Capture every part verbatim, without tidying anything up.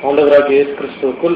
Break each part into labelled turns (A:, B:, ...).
A: ஆண்டவராகிய இயேசு கிறிஸ்துவுக்குள்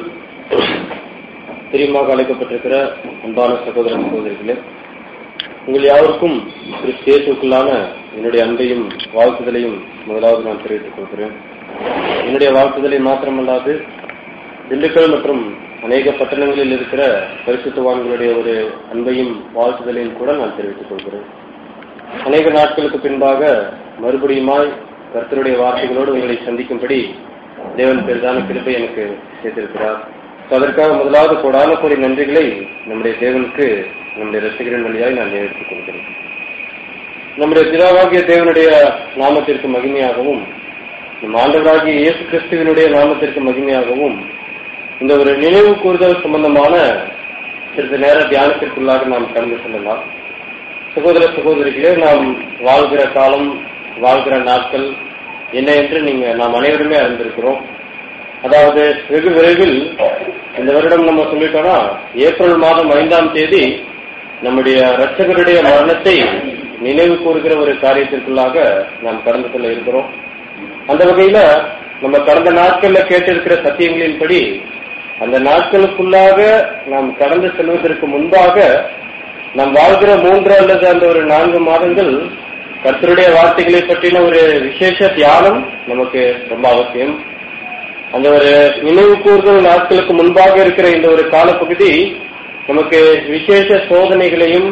A: பிரியமாக அழைக்கப்பட்டிருக்கிற அன்பான சகோதர சகோதரிகளே, உங்கள் யாருக்கும் கிறிஸ்து இயேசுவுக்குள்ளான என்னுடைய அன்பையும் வாழ்த்துதலையும் முதலாவது நான் தெரிவித்துக் கொள்கிறேன். என்னுடைய வாழ்த்துதலை மாத்திரமல்லாது திண்டுக்கல் மற்றும் அநேக பட்டணங்களில் இருக்கிற பரிசுத்தவான்களுடைய ஒரு அன்பையும் வாழ்த்துதலையும் கூட நான் தெரிவித்துக் கொள்கிறேன். அநேக நாட்களுக்கு பின்பாக மறுபடியுமாய் கர்த்தருடைய வார்த்தைகளோடு உங்களை சந்திக்கும்படி தேவன் பெரிதான கிருபை எனக்கு சேர்த்திருக்கிறார். அதற்காக முதலாவது கோடான கோடி நன்றிகளை நம்முடைய தேவனுக்கு நம்முடைய ரசிகரின் வழியாய் நான் நினைத்துக் கொள்கிறேன். நம்முடைய பிதாவாகிய தேவனுடைய நாமத்திற்கு மகிமையாகவும் நம் ஆண்டவராகிய இயேசு கிறிஸ்துவினுடைய நாமத்திற்கு மகிமையாகவும் இந்த ஒரு நினைவு கூறுதல் சம்பந்தமான சிறிது நேர தியானத்திற்குள்ளாக நாம் கடந்து செல்லலாம். சகோதர சகோதரிகளே, நாம் வாழ்கிற காலம், வாழ்கிற நாட்கள் என்ன என்று நீங்க நாம் அனைவருமே அறிந்திருக்கிறோம். அதாவது வெகு விரைவில் இந்த வருடம் நம்ம சொல்லிட்டோம்னா ஏப்ரல் மாதம் ஐந்தாம் தேதி நம்முடைய இரட்சகருடைய மரணத்தை நினைவு கூறுகிற ஒரு காரியத்திற்குள்ளாக நாம் கடந்து செல்ல இருக்கிறோம். அந்த வகையில நம்ம கடந்த நாட்கள்ல கேட்டிருக்கிற சத்தியங்களின்படி அந்த நாட்களுக்குள்ளாக நாம் கடந்து செல்வதற்கு முன்பாக நாம் வாழ்கிற மூன்று அல்லது அந்த ஒரு நான்கு மாதங்கள் கர்த்தருடைய வார்த்தைகளை பற்றின ஒரு விசேஷ தியானம் நமக்கு ரொம்ப அவசியம். அந்த ஒரு நினைவு கூறுதல் நாட்களுக்கு முன்பாக இருக்கிற இந்த ஒரு காலப்பகுதி நமக்கு விசேஷ சோதனைகளையும்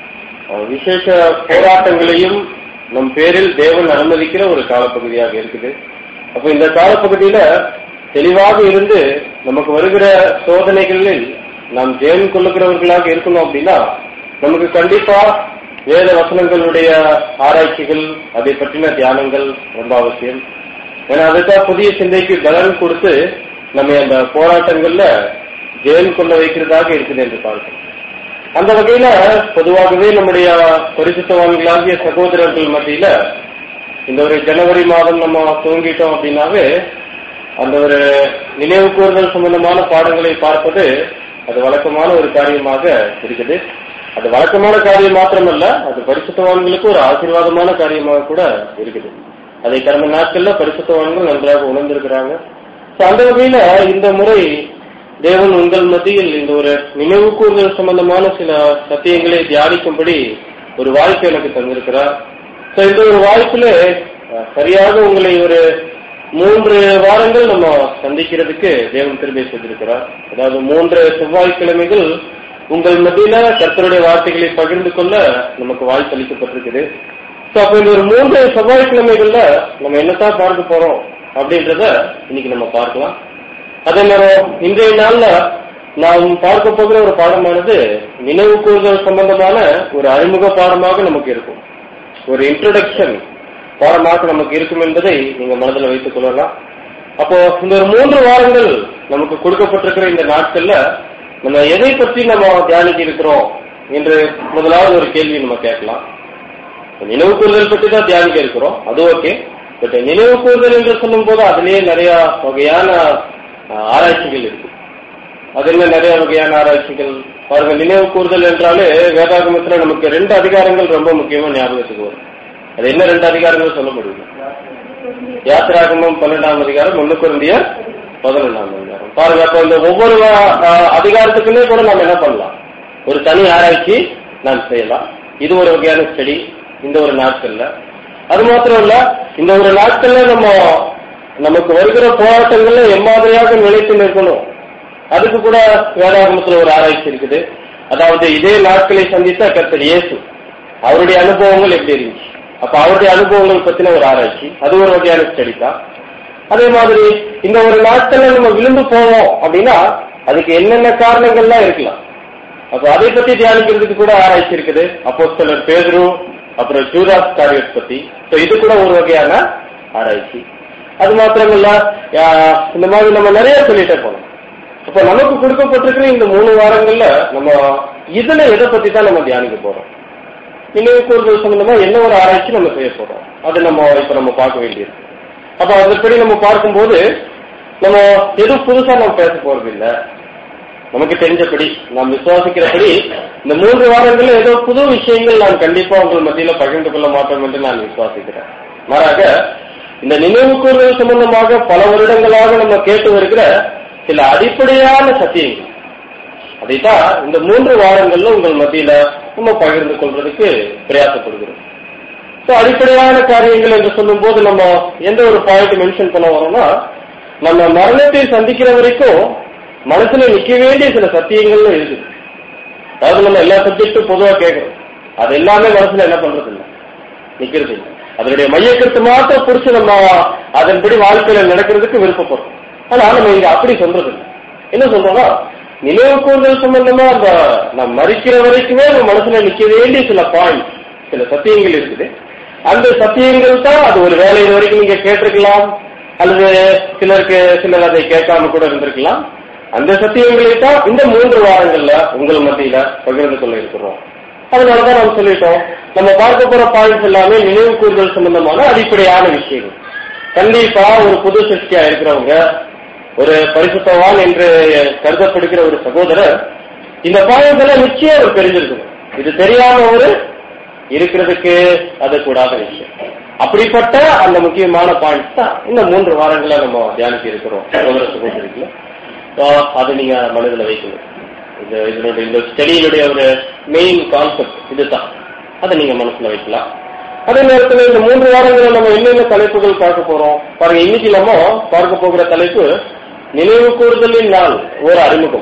A: விசேஷ போராட்டங்களையும் நம் பேரில் தேவன் அனுமதிக்கிற ஒரு காலப்பகுதியாக இருக்குது. அப்ப இந்த காலப்பகுதியில தெளிவாக இருந்து நமக்கு வருகிற சோதனைகளில் நாம் ஜெயம் கொள்ளுகிறவர்களாக இருக்கணும் அப்படின்னா நமக்கு கண்டிப்பா வேத வசனங்களுடைய ஆராய்ச்சிகள், அதை பற்றின தியானங்கள் ரொம்ப அவசியம். ஏன்னா அதுக்காக புதிய சிந்தைக்கு பலன் கொடுத்து நம்ம அந்த போராட்டங்கள்ல ஜெயம் கொள்ள வைக்கிறதாக இருக்குது என்று பார்க்கிறோம். அந்த வகையில பொதுவாகவே நம்முடைய பரிசுத்தவான்களாகிய சகோதரர்கள் மத்தியில இந்த ஒரு ஜனவரி மாதம் நம்ம துவங்கிட்டோம் அப்படின்னாவே அந்த ஒரு நினைவு கூறுதல் சம்பந்தமான பாடங்களை பார்ப்பது அது வழக்கமான ஒரு காரியமாக இருக்குது. அது வழக்கமான காரியம் மாத்திரமல்ல, அது பரிசுத்தவான்களுக்கு ஒரு ஆசீர்வாதமான காரியமாக கூட இருக்குது. அதை கடந்த நாட்கள்ல பரிசுத்தவான்கள் நன்றாக உணர்ந்திருக்கிறாங்க. அந்த வகையில இந்த முறை தேவன் உங்கள் மத்தியில் இந்த ஒரு நினைவு கூறுதல் சம்பந்தமான சில சத்தியங்களை தியானிக்கும்படி ஒரு வாய்ப்பு எனக்கு தந்திருக்கிறார். இந்த ஒரு வாய்ப்புல சரியாக உங்களை ஒரு மூன்று வாரங்கள் நம்ம சந்திக்கிறதுக்கு தேவன் கிருபை செய்திருக்கிறார். அதாவது மூன்று செவ்வாய்க்கிழமைகள் உங்கள் மத்தியில கர்த்தருடைய வார்த்தைகளை பகிர்ந்து கொள்ள நமக்கு வாய்ப்பு அளிக்கப்பட்டிருக்குது. அப்ப இந்த ஒரு மூன்று செவ்வாய்க்கிழமைகள்ல நம்ம என்னத்தான் பார்க்க போறோம் அப்படின்றத இன்னைக்கு நம்ம பார்க்கலாம். அதே மாதிரி இன்றைய நாள்ல நாம் பார்க்க போகிற ஒரு பாடமானது நினைவு கூறுதல் சம்பந்தமான ஒரு அறிமுக பாடமாக நமக்கு இருக்கும். ஒரு இன்ட்ரோடக்ஷன் பாடமாக நமக்கு இருக்கும் என்பதை நீங்க மனதில் வைத்துக் கொள்ளலாம். அப்போ இந்த ஒரு மூன்று வாரங்கள் நமக்கு கொடுக்கப்பட்டிருக்கிற இந்த நாட்கள்ல நம்ம எதை பற்றி நம்ம தியானிக்க இருக்கிறோம் என்று முதலாவது ஒரு கேள்வி நம்ம கேட்கலாம். நினைவு கூறுதல் பற்றி தான் தியானிக்க இருக்கிறோம், அது ஓகே. பட் நினைவு கூறுதல் என்று சொல்லும் போது அதுலேயே நிறைய வகையான ஆராய்ச்சிகள் இருக்கு. அதுல நிறைய வகையான ஆராய்ச்சிகள் பாருங்க. நினைவு கூறுதல் என்றாலே வேதாகமத்துல நமக்கு ரெண்டு அதிகாரங்கள் ரொம்ப முக்கியமா ஞாபகத்துக்கு வரும். அது என்ன ரெண்டு அதிகாரங்கள் சொல்ல முடியும்? யாத்திராகமம் பன்னெண்டாம் அதிகாரம், ஒண்ணு கொரிந்தியர் பதினொன்றாம் அதிகாரம். பாருங்க, அப்ப இந்த ஒவ்வொரு அதிகாரத்துக்குமே கூட நம்ம என்ன பண்ணலாம், ஒரு தனி ஆராய்ச்சி நாம் செய்யலாம். இது ஒரு வகையான ஸ்டடி இந்த ஒரு நாட்கள்ல. அது மாத்திரம் இல்ல, இந்த ஒரு நாட்கள்ல நம்ம நமக்கு வருகிற போராட்டங்கள்ல எம்மாதிரியாக நிலைத்து நிற்கணும், அதுக்கு கூட வேதாகமத்துல ஒரு ஆராய்ச்சி இருக்குது. அதாவது இதே நாட்களை சந்தித்த கர்த்தர் இயேசு அவருடைய அனுபவங்கள் எப்படி இருந்துச்சு, அப்ப அவருடைய அனுபவங்கள் பத்தின ஒரு ஆராய்ச்சி, அது ஒரு வகையான ஸ்டடி தான். அதே மாதிரி இந்த ஒரு நாட்கள்ல நம்ம விழுந்து போவோம் அப்படின்னா அதுக்கு என்னென்ன காரணங்கள்லாம் இருக்கலாம், அப்ப அதை பத்தி தியானிக்கிறதுக்கு கூட ஆராய்ச்சி இருக்குது. அப்போஸ்தலர் பேதுரு, அப்புறம் ஜூதாஸ் காரியத்தை பத்தி, இது கூட ஒரு வகையான ஆராய்ச்சி. அது மாத்திரமல்ல, இந்த மாதிரி நம்ம நிறைய சொல்லிட்டே போனோம். அப்ப நமக்கு கொடுக்கப்பட்டிருக்கிற இந்த மூணு வாரங்கள்ல நம்ம இதுல எதை பத்தி தான் நம்ம தியானிக்க போறோம், நினைவு கூறுதல் சம்பந்தமா என்ன ஒரு ஆராய்ச்சி நம்ம செய்ய போறோம், அது நம்ம இப்ப நம்ம பார்க்க வேண்டியிருக்கு. அப்ப அதன்படி நம்ம பார்க்கும்போது நம்ம எதுவும் புதுசா நம்ம பேச போறது இல்லை. நமக்கு தெரிஞ்சபடி நாம் விசுவாசிக்கிறபடி இந்த மூன்று வாரங்கள்ல ஏதோ புது விஷயங்கள் நான் கண்டிப்பா உங்கள் மத்தியில பகிர்ந்து கொள்ள மாட்டோம் என்று நான் விசுவாசிக்கிறேன். மாறாக இந்த நினைவு கூறுதல் சம்பந்தமாக பல வருடங்களாக நம்ம கேட்டு வருகிற சில அடிப்படையான சத்தியங்கள், அதைத்தான் இந்த மூன்று வாரங்கள்ல உங்கள் மத்தியில நம்ம பகிர்ந்து கொள்றதுக்கு பிரயாசப்படுகிறோம். அடிப்படையான காரியங்கள் என்று சொல்லும் போது நம்ம எந்த ஒரு பாயிண்ட் மென்ஷன் பண்ண வரோம்னா, நம்ம மரணத்தை சந்திக்கிற வரைக்கும் மனசுல நிக்க வேண்டிய சில சத்தியங்கள்ல இருக்கு. அதாவது நம்ம எல்லா சப்ஜெக்டும் பொதுவா கேட்கிறோம், அது எல்லாமே மனசுல என்ன பண்றது இல்லை, நிக்கிறது இல்லை. அதனுடைய மையக்கருத்து மாத்திரம் புடிச்சு நம்ம அதன்படி வாழ்க்கையில நடக்கிறதுக்கு விருப்பப்படுறோம். ஆனா நம்ம இங்க அப்படி சொல்றது இல்லை. என்ன சொல்றோம்னா, நினைவு கூறுதல் சம்பந்தமா அந்த நம்ம மறிக்கிற வரைக்குமே நம்ம மனசுல நிக்க வேண்டிய சில பாயிண்ட், சில சத்தியங்கள் இருக்குது. அந்த சத்தியங்கள் தான் அது ஒரு வேலை இது வரைக்கும் நீங்க கேட்டிருக்கலாம், அல்லது சிலருக்கு சிலர் அதை கேட்காம கூட இருந்திருக்கலாம். அந்த சத்தியங்களை தான் இந்த மூன்று வாரங்கள்ல உங்கள் மத்தியில பகிர்ந்து கொள்ள இருக்கிறோம். அதனாலதான் நம்ம சொல்லிட்டோம், நம்ம பார்க்க போற பாயிண்ட்ஸ் எல்லாமே நினைவு கூறுதல் சம்பந்தமான அடிப்படையான விஷயங்கள். கண்டிப்பா ஒரு புது சக்தியா இருக்கிறவங்க, ஒரு பரிசுத்தவான் என்று கருதப்படுகிற ஒரு சகோதரர் இந்த பாயிண்ட் எல்லாம் நிச்சயம் அவர் தெரிஞ்சிருக்கணும். இது தெரியாம ஒரு இருக்கிறதுக்கு அது கூடாத விஷயம். அப்படிப்பட்ட அந்த முக்கியமான பாயிண்ட்ஸ் தான் இந்த மூன்று வாரங்களை நம்ம தியானிக்க இருக்கிறோம் சகோதர சகோதரிக்குள்ள. அதை நீங்க மனதில் வைக்கணும். இந்த இதனுடைய இந்த ஸ்டடியினுடைய ஒரு மெயின் கான்செப்ட் இதுதான், அதை நீங்க மனசுல வைக்கலாம். அதே நேரத்தில் இந்த மூன்று வாரங்களில் நம்ம என்னென்ன தலைப்புகள் பார்க்க போறோம் பாருங்க. இன்னைக்கு நம்ம பார்க்க போகிற தலைப்பு நினைவு கூறுதலின் நாள் ஒரு அறிமுகம்,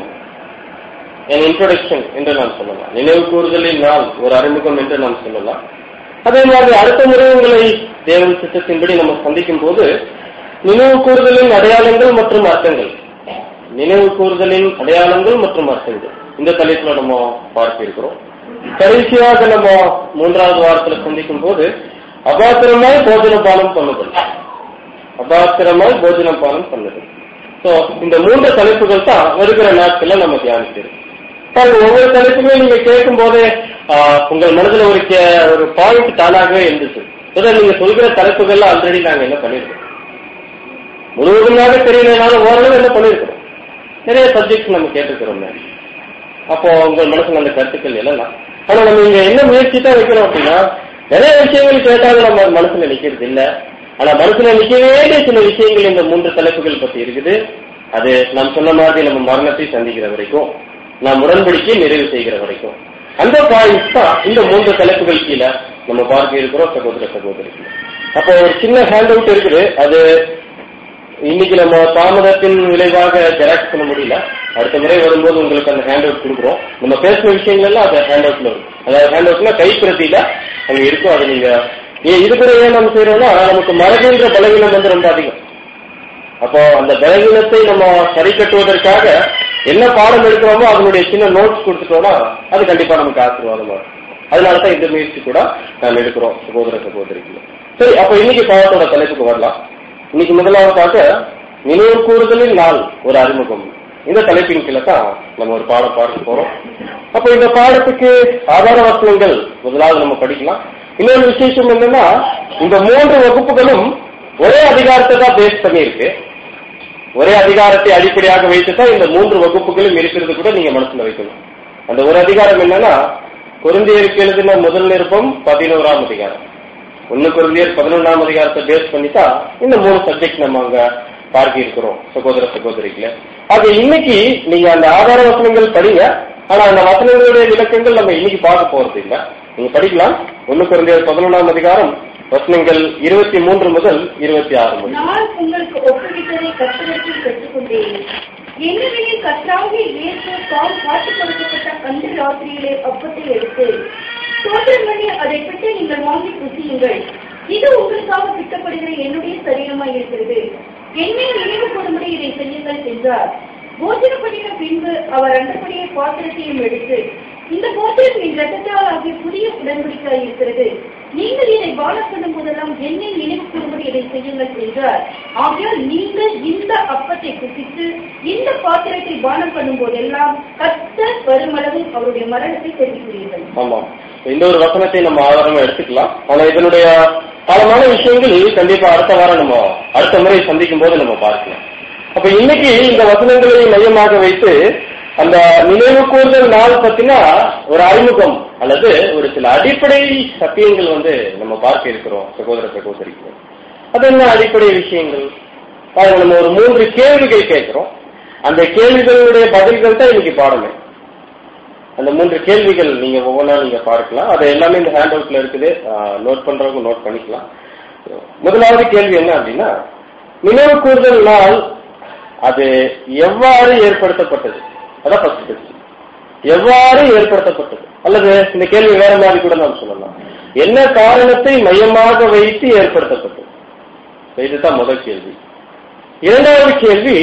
A: இன்ட்ரோடக்ஷன் என்று நாம் சொல்லலாம். நினைவு கூறுதலின் நாள் ஒரு அறிமுகம் என்று நாம் சொல்லலாம். அதே மாதிரி அடுத்த முறை உங்களை தேவன் சித்தத்தின்படி நம்ம சந்திக்கும் போது நினைவு கூறுதலின் அடையாளங்கள் மற்றும் அர்த்தங்கள், நினைவு கூறுதலின் அடையாளங்கள் மற்றும் அர்த்தங்கள் இந்த தலைப்புல நம்ம பார்க்க இருக்கிறோம். கடைசியாக நம்ம மூன்றாவது வாரத்துல சந்திக்கும் போது அபாத்திரமாய் போஜன பானம் பண்ணுதல், அபாத்திரமாய் போஜன பானம் பண்ணுதல். சோ இந்த மூன்று தலைப்புகள் தான் வருகிற நாட்கள்ல நம்ம தியானிக்கிறோம். ஒவ்வொரு தலைப்புமே நீங்க கேட்கும் போதே உங்கள் மனதில் ஒரு ஒரு பாயிண்ட் தானாகவே இருந்துச்சு. நீங்க சொல்கிற தலைப்புகள்ல ஆல்ரெடி நாங்க என்ன பண்ணிருக்கோம், முழுவதுமாக தெரியலனாலும் ஓரளவு என்ன பண்ணிருக்கிறோம், நிறைய சப்ஜெக்ட்ஸ் நம்ம கேட்டிருக்கிறோம். அப்போ உங்கள் மனசுல அந்த கருத்துக்கள் எல்லாம். ஆனா நம்ம இங்க என்ன முயற்சி தான் வைக்கிறோம் அப்படின்னா, நிறைய விஷயங்கள் கேட்டாலும் நம்ம மனசுல நிக்கிறது இல்லை. ஆனா மனசுல நிக்க வேண்டிய சில விஷயங்கள் இந்த மூன்று தலைப்புகள் பத்தி இருக்குது. அது நாம் சொன்ன மாதிரி நம்ம மரணத்தை சந்திக்கிற வரைக்கும், நாம் உடன்படிக்கை நிறைவு செய்கிற வரைக்கும், அந்த பாயிண்ட்ஸ் தான் இந்த மூன்று தலைப்புகள் கீழே நம்ம பார்க்க இருக்கிறோம் சகோதர சகோதரிகள். அப்போ ஒரு சின்ன ஹேண்ட் அவுட் இருக்குது. அது இன்னைக்கு நம்ம தாமதத்தின் விளைவாக ஜெராக்ஸ் பண்ண முடியல. அடுத்த முறை வரும்போது உங்களுக்கு அந்த ஹேண்ட் அவுட் கொடுக்குறோம். நம்ம பேசின விஷயங்கள் எல்லாம் அது ஹேண்ட் அவுட்ல இருக்கும். அதாவது ஹேண்ட் அவுட்ல கைப்பிரதியில அங்க இருக்கும். அது நீங்க இது கூட ஏன் நம்ம செய்யறோம்னா, நமக்கு மறக்கின்ற பலவீனம் வந்து ரொம்ப அதிகம். அப்போ அந்த பலவீனத்தை நம்ம சரி கட்டுவதற்காக என்ன பாடம் எடுக்கிறோமோ அதனுடைய சின்ன நோட்ஸ் கொடுத்துட்டோம்னா அது கண்டிப்பா நமக்கு ஆசீர்வாதமா இருக்கும். அதனாலதான் இந்த முயற்சி கூட நாம் எடுக்கிறோம் சகோதர சகோதரிக்கு. சரி, அப்ப இன்னைக்கு பாடத்தோட தலைப்புக்கு வரலாம். இன்னைக்கு முதலாவது பார்க்க நினைவு கூறுதலின் நாள் ஒரு அறிமுகம், இந்த தலைப்பின் கீழே தான் நம்ம ஒரு பாடம் பார்க்க போறோம். அப்ப இந்த பாடத்துக்கு ஆதார வசனங்கள் முதலாவது நம்ம படிக்கலாம். இன்னொரு விசேஷம் என்னன்னா, இந்த மூன்று வகுப்புகளும் ஒரே அதிகாரத்தை தான் பேஸ் பண்ணியிருக்கு. ஒரே அதிகாரத்தை அடிப்படையாக வைத்துதான் இந்த மூன்று வகுப்புகளும் இருக்கிறது கூட நீங்க மனசுல வைக்கணும். அந்த ஒரு அதிகாரம் என்னன்னா, கொரிந்தியருக்கு எழுதின முதல் நிருபம் பதினோராம் அதிகாரம். ஒன்னு கொரிந்தியர் பதினொன்றாம் அதிகாரத்தை பேஸ் பண்ணித்தான் இந்த மூணு சப்ஜெக்ட் நம்ம அங்க பார்க்க இருக்கிறோம் சகோதர சகோதரிகளே. அது இன்னைக்கு நீங்க அந்த ஆதார வசனங்கள் படிங்க. ஆனா அந்த வசனங்களுடைய விளக்கங்கள் நம்ம இன்னைக்கு பார்க்க போறது இல்லை. நீங்க படிக்கலாம். ஒன்னு கொரிந்தியர் பதினொன்றாம் அதிகாரம் வசனங்கள் இருபத்தி மூன்று முதல் இருபத்தி ஆறு முதல்.
B: நான் உங்களுக்கு ஒப்புவித்ததை கர்த்தரிடத்தில் பெற்றுக்கொண்டேன். என்னவெனில் கர்த்தராகிய இயேசு தாம் காட்டிக் கொடுக்கப்பட்ட அன்று ராத்திரியிலே அப்பத்தை எடுத்து ஸ்தோத்திரம் பண்ணி அதை பிட்டு நீங்கள் வாங்கி புசியுங்கள். இது உங்களுக்காக பிட்டப்படுகிற என்னுடைய சரீரமாய் இருக்கிறது. என்னையும் நினைவு கூறும்படி இதை செய்யுங்கள் என்றார். போஜனம் பண்ணின பின்பு அவர் அந்தபடியே பாத்திரத்தையும் எடுத்து, இந்த போத்திரம் என் ரத்தத்தால் ஆகிய புதிய உடன்படிக்கையாய் இருக்கிறது. நீங்கள் இதை பானம் பண்ணும் போதெல்லாம் என்னை நினைவு கூறும்படி இதை செய்யுங்கள் என்றார். ஆகையால் நீங்கள் இந்த அப்பத்தை புசித்து இந்த பாத்திரத்தை பானம் பண்ணும் போதெல்லாம் கர்த்தர் வருமளவு அவருடைய மரணத்தை தெரிவிக்கிறீர்கள்.
A: ஆமா, இந்த ஒரு வசனத்தை நம்ம ஆதாரமா எடுத்துக்கலாம். ஆனா இதனுடைய பலமான விஷயங்கள் கண்டிப்பா அடுத்த வாரம் நம்ம அடுத்த முறை சந்திக்கும் போது நம்ம பார்க்கலாம். அப்ப இன்னைக்கு இந்த வசனங்களை மையமாக வைத்து அந்த நினைவு கூறுதல் நாள் பத்தினா ஒரு அறிமுகம் அல்லது ஒரு சில அடிப்படை சத்தியங்கள் வந்து நம்ம பார்க்க இருக்கிறோம் சகோதர சகோதரிக்கு. அது என்ன அடிப்படை விஷயங்கள்? நம்ம ஒரு மூன்று கேள்விகள் கேட்கிறோம். அந்த கேள்விகளுடைய பதில்கள் தான் இன்னைக்கு பாடமே. அந்த மூன்று கேள்விகள் நீங்க ஒவ்வொன்றா நீங்க பார்க்கலாம். அது எல்லாமே இந்த ஹேண்ட் அவுட்ல இருக்குது, நோட் பண்றவங்க நோட் பண்ணிக்கலாம். முதலாவது கேள்வி என்ன அப்படின்னா, நினைவு கூறுதல் நாள் அது எவ்வாறு ஏற்படுத்தப்பட்டது? அதான் ஃபர்ஸ்ட் கொஸ்டின். எவ்வாறு ஏற்படுத்தப்பட்டது? அல்லது இந்த கேள்வி வேற மாதிரி கூட நாம் சொல்லலாம், என்ன காரணத்தை மையமாக வைத்து ஏற்படுத்தப்பட்டது? இதுதான் முதல் கேள்வி. இரண்டாவது கேள்வி,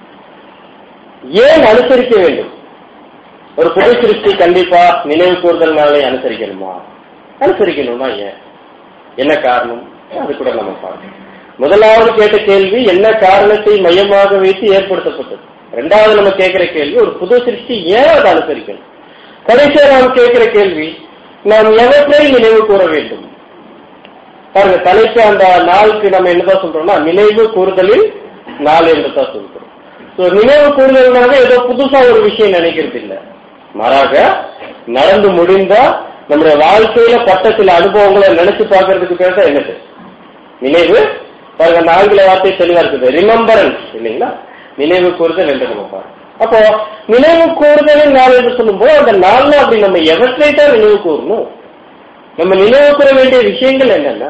A: ஏன் அனுசரிக்க வேண்டும்? ஒரு புது சிருஷ்டி கண்டிப்பா நினைவு கூறுதல் நாளை அனுசரிக்கணுமா? அனுசரிக்கணும்னா ஏன், என்ன காரணம்? அது கூட நம்ம பார்க்கணும். முதலாவது கேட்ட கேள்வி என்ன காரணத்தை மையமாக வைத்து ஏற்படுத்தப்பட்டது. இரண்டாவது நம்ம கேட்கிற கேள்வி, ஒரு புது சிருஷ்டி ஏன் அதை அனுசரிக்கணும்? கடைசியா நாம் கேட்கிற கேள்வி, நாம் எவற்றை நினைவு கூற வேண்டும்? பாருங்க, தலைப்பு அந்த நாளுக்கு நம்ம என்னதான் சொல்றோம்னா நினைவு கூறுதலில் நாள் என்று தான் சொல்றோம். நினைவு கூறுதல்னால ஏதோ புதுசா ஒரு விஷயம் நினைக்கிறது இல்லை, மாறாக நடந்து முடிந்தா நம்முடைய வாழ்க்கையில பட்ட சில அனுபவங்களை நினைச்சு பார்க்கறதுக்கு பேர் தான் என்னது நினைவு. பாருங்க, அந்த ஆங்கில வார்த்தை தெளிவா இருக்குது, ரிமெம்பரன்ஸ் இல்லைங்களா? நினைவு கூறுதல் என்று நம்ம பார்க்கணும். அப்போ நினைவு கூறுதலின் நாள் என்று சொல்லும்போது அந்த நாள்ல அப்படி நம்ம எவற்றை தான் நினைவு கூறணும்? நம்ம நினைவு கூற வேண்டிய விஷயங்கள் என்னென்ன?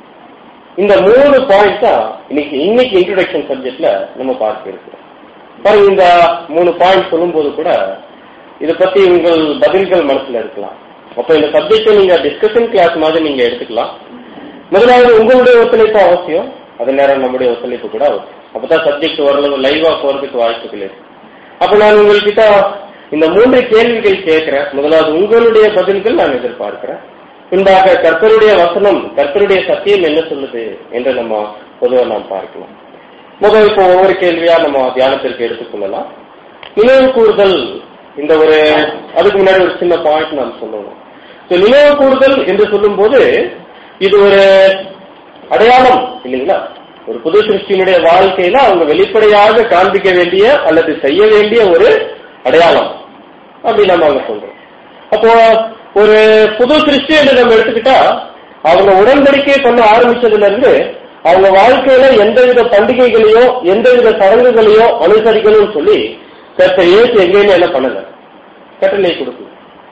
A: இந்த மூணு பாயிண்ட் தான் இன்னைக்கு இன்னைக்கு இன்ட்ரோடக்ஷன் சப்ஜெக்ட்ல நம்ம பார்க்க இருக்கிறோம். பாருங்க, இந்த மூணு பாயிண்ட் சொல்லும் போது கூட இதை பத்தி உங்கள் பதில்கள் மனசுல இருக்கலாம். அப்ப இந்த சப்ஜெக்டை நீங்க டிஸ்கஷன் கிளாஸ் மாதிரி நீங்க எடுத்துக்கலாம். முதலாவது உங்களுடைய ஒத்துழைப்பு அவசியம், அது நேரம் நம்முடைய ஒத்துழைப்பு கூட அவசியம். அப்பதான் சப்ஜெக்ட் ஓரளவு லைவா போறதுக்கு வாய்ப்புகள் இருக்கு. அப்ப நான் உங்கள்கிட்ட இந்த மூன்று கேள்விகள் கேட்கிறேன். முதலாவது உங்களுடைய பதில்கள் நான் எதிர்பார்க்கிறேன். பின்பாக கர்த்தருடைய வசனம், கர்த்தருடைய சத்தியம் என்ன சொல்லுது என்று நம்ம பொதுவாக நாம் பார்க்கலாம். முதல் இப்போ ஒவ்வொரு கேள்வியா நம்ம தியானத்திற்கு எடுத்துக்கொள்ளலாம். நினைவு கூறுதல், இந்த ஒரு அதுக்கு முன்னாடி ஒரு சின்ன பாயிண்ட் நாம் சொல்லணும். நினைவு கூறுதல் என்று சொல்லும் போது இது ஒரு அடையாளம் இல்லைங்களா? ஒரு புது சிருஷ்டியினுடைய வாழ்க்கையில அவங்க வெளிப்படையாக காண்பிக்க வேண்டிய அல்லது செய்ய வேண்டிய ஒரு அடையாளம் அப்படி நம்ம அங்க சொல்றோம். அப்போ ஒரு புது சிருஷ்டி என்று நம்ம எடுத்துக்கிட்டா அவங்க உடன்படிக்கை பண்ண ஆரம்பிச்சதுல இருந்து அவங்க வாழ்க்கையில எந்தவித பண்டிகைகளையோ எந்தவித சடங்குகளையோ அனுசரிக்கணும்னு சொல்லி கர்த்தர் இயேசு எங்கேயுமே என்ன பண்ணல, கட்டளை கொடுக்கல.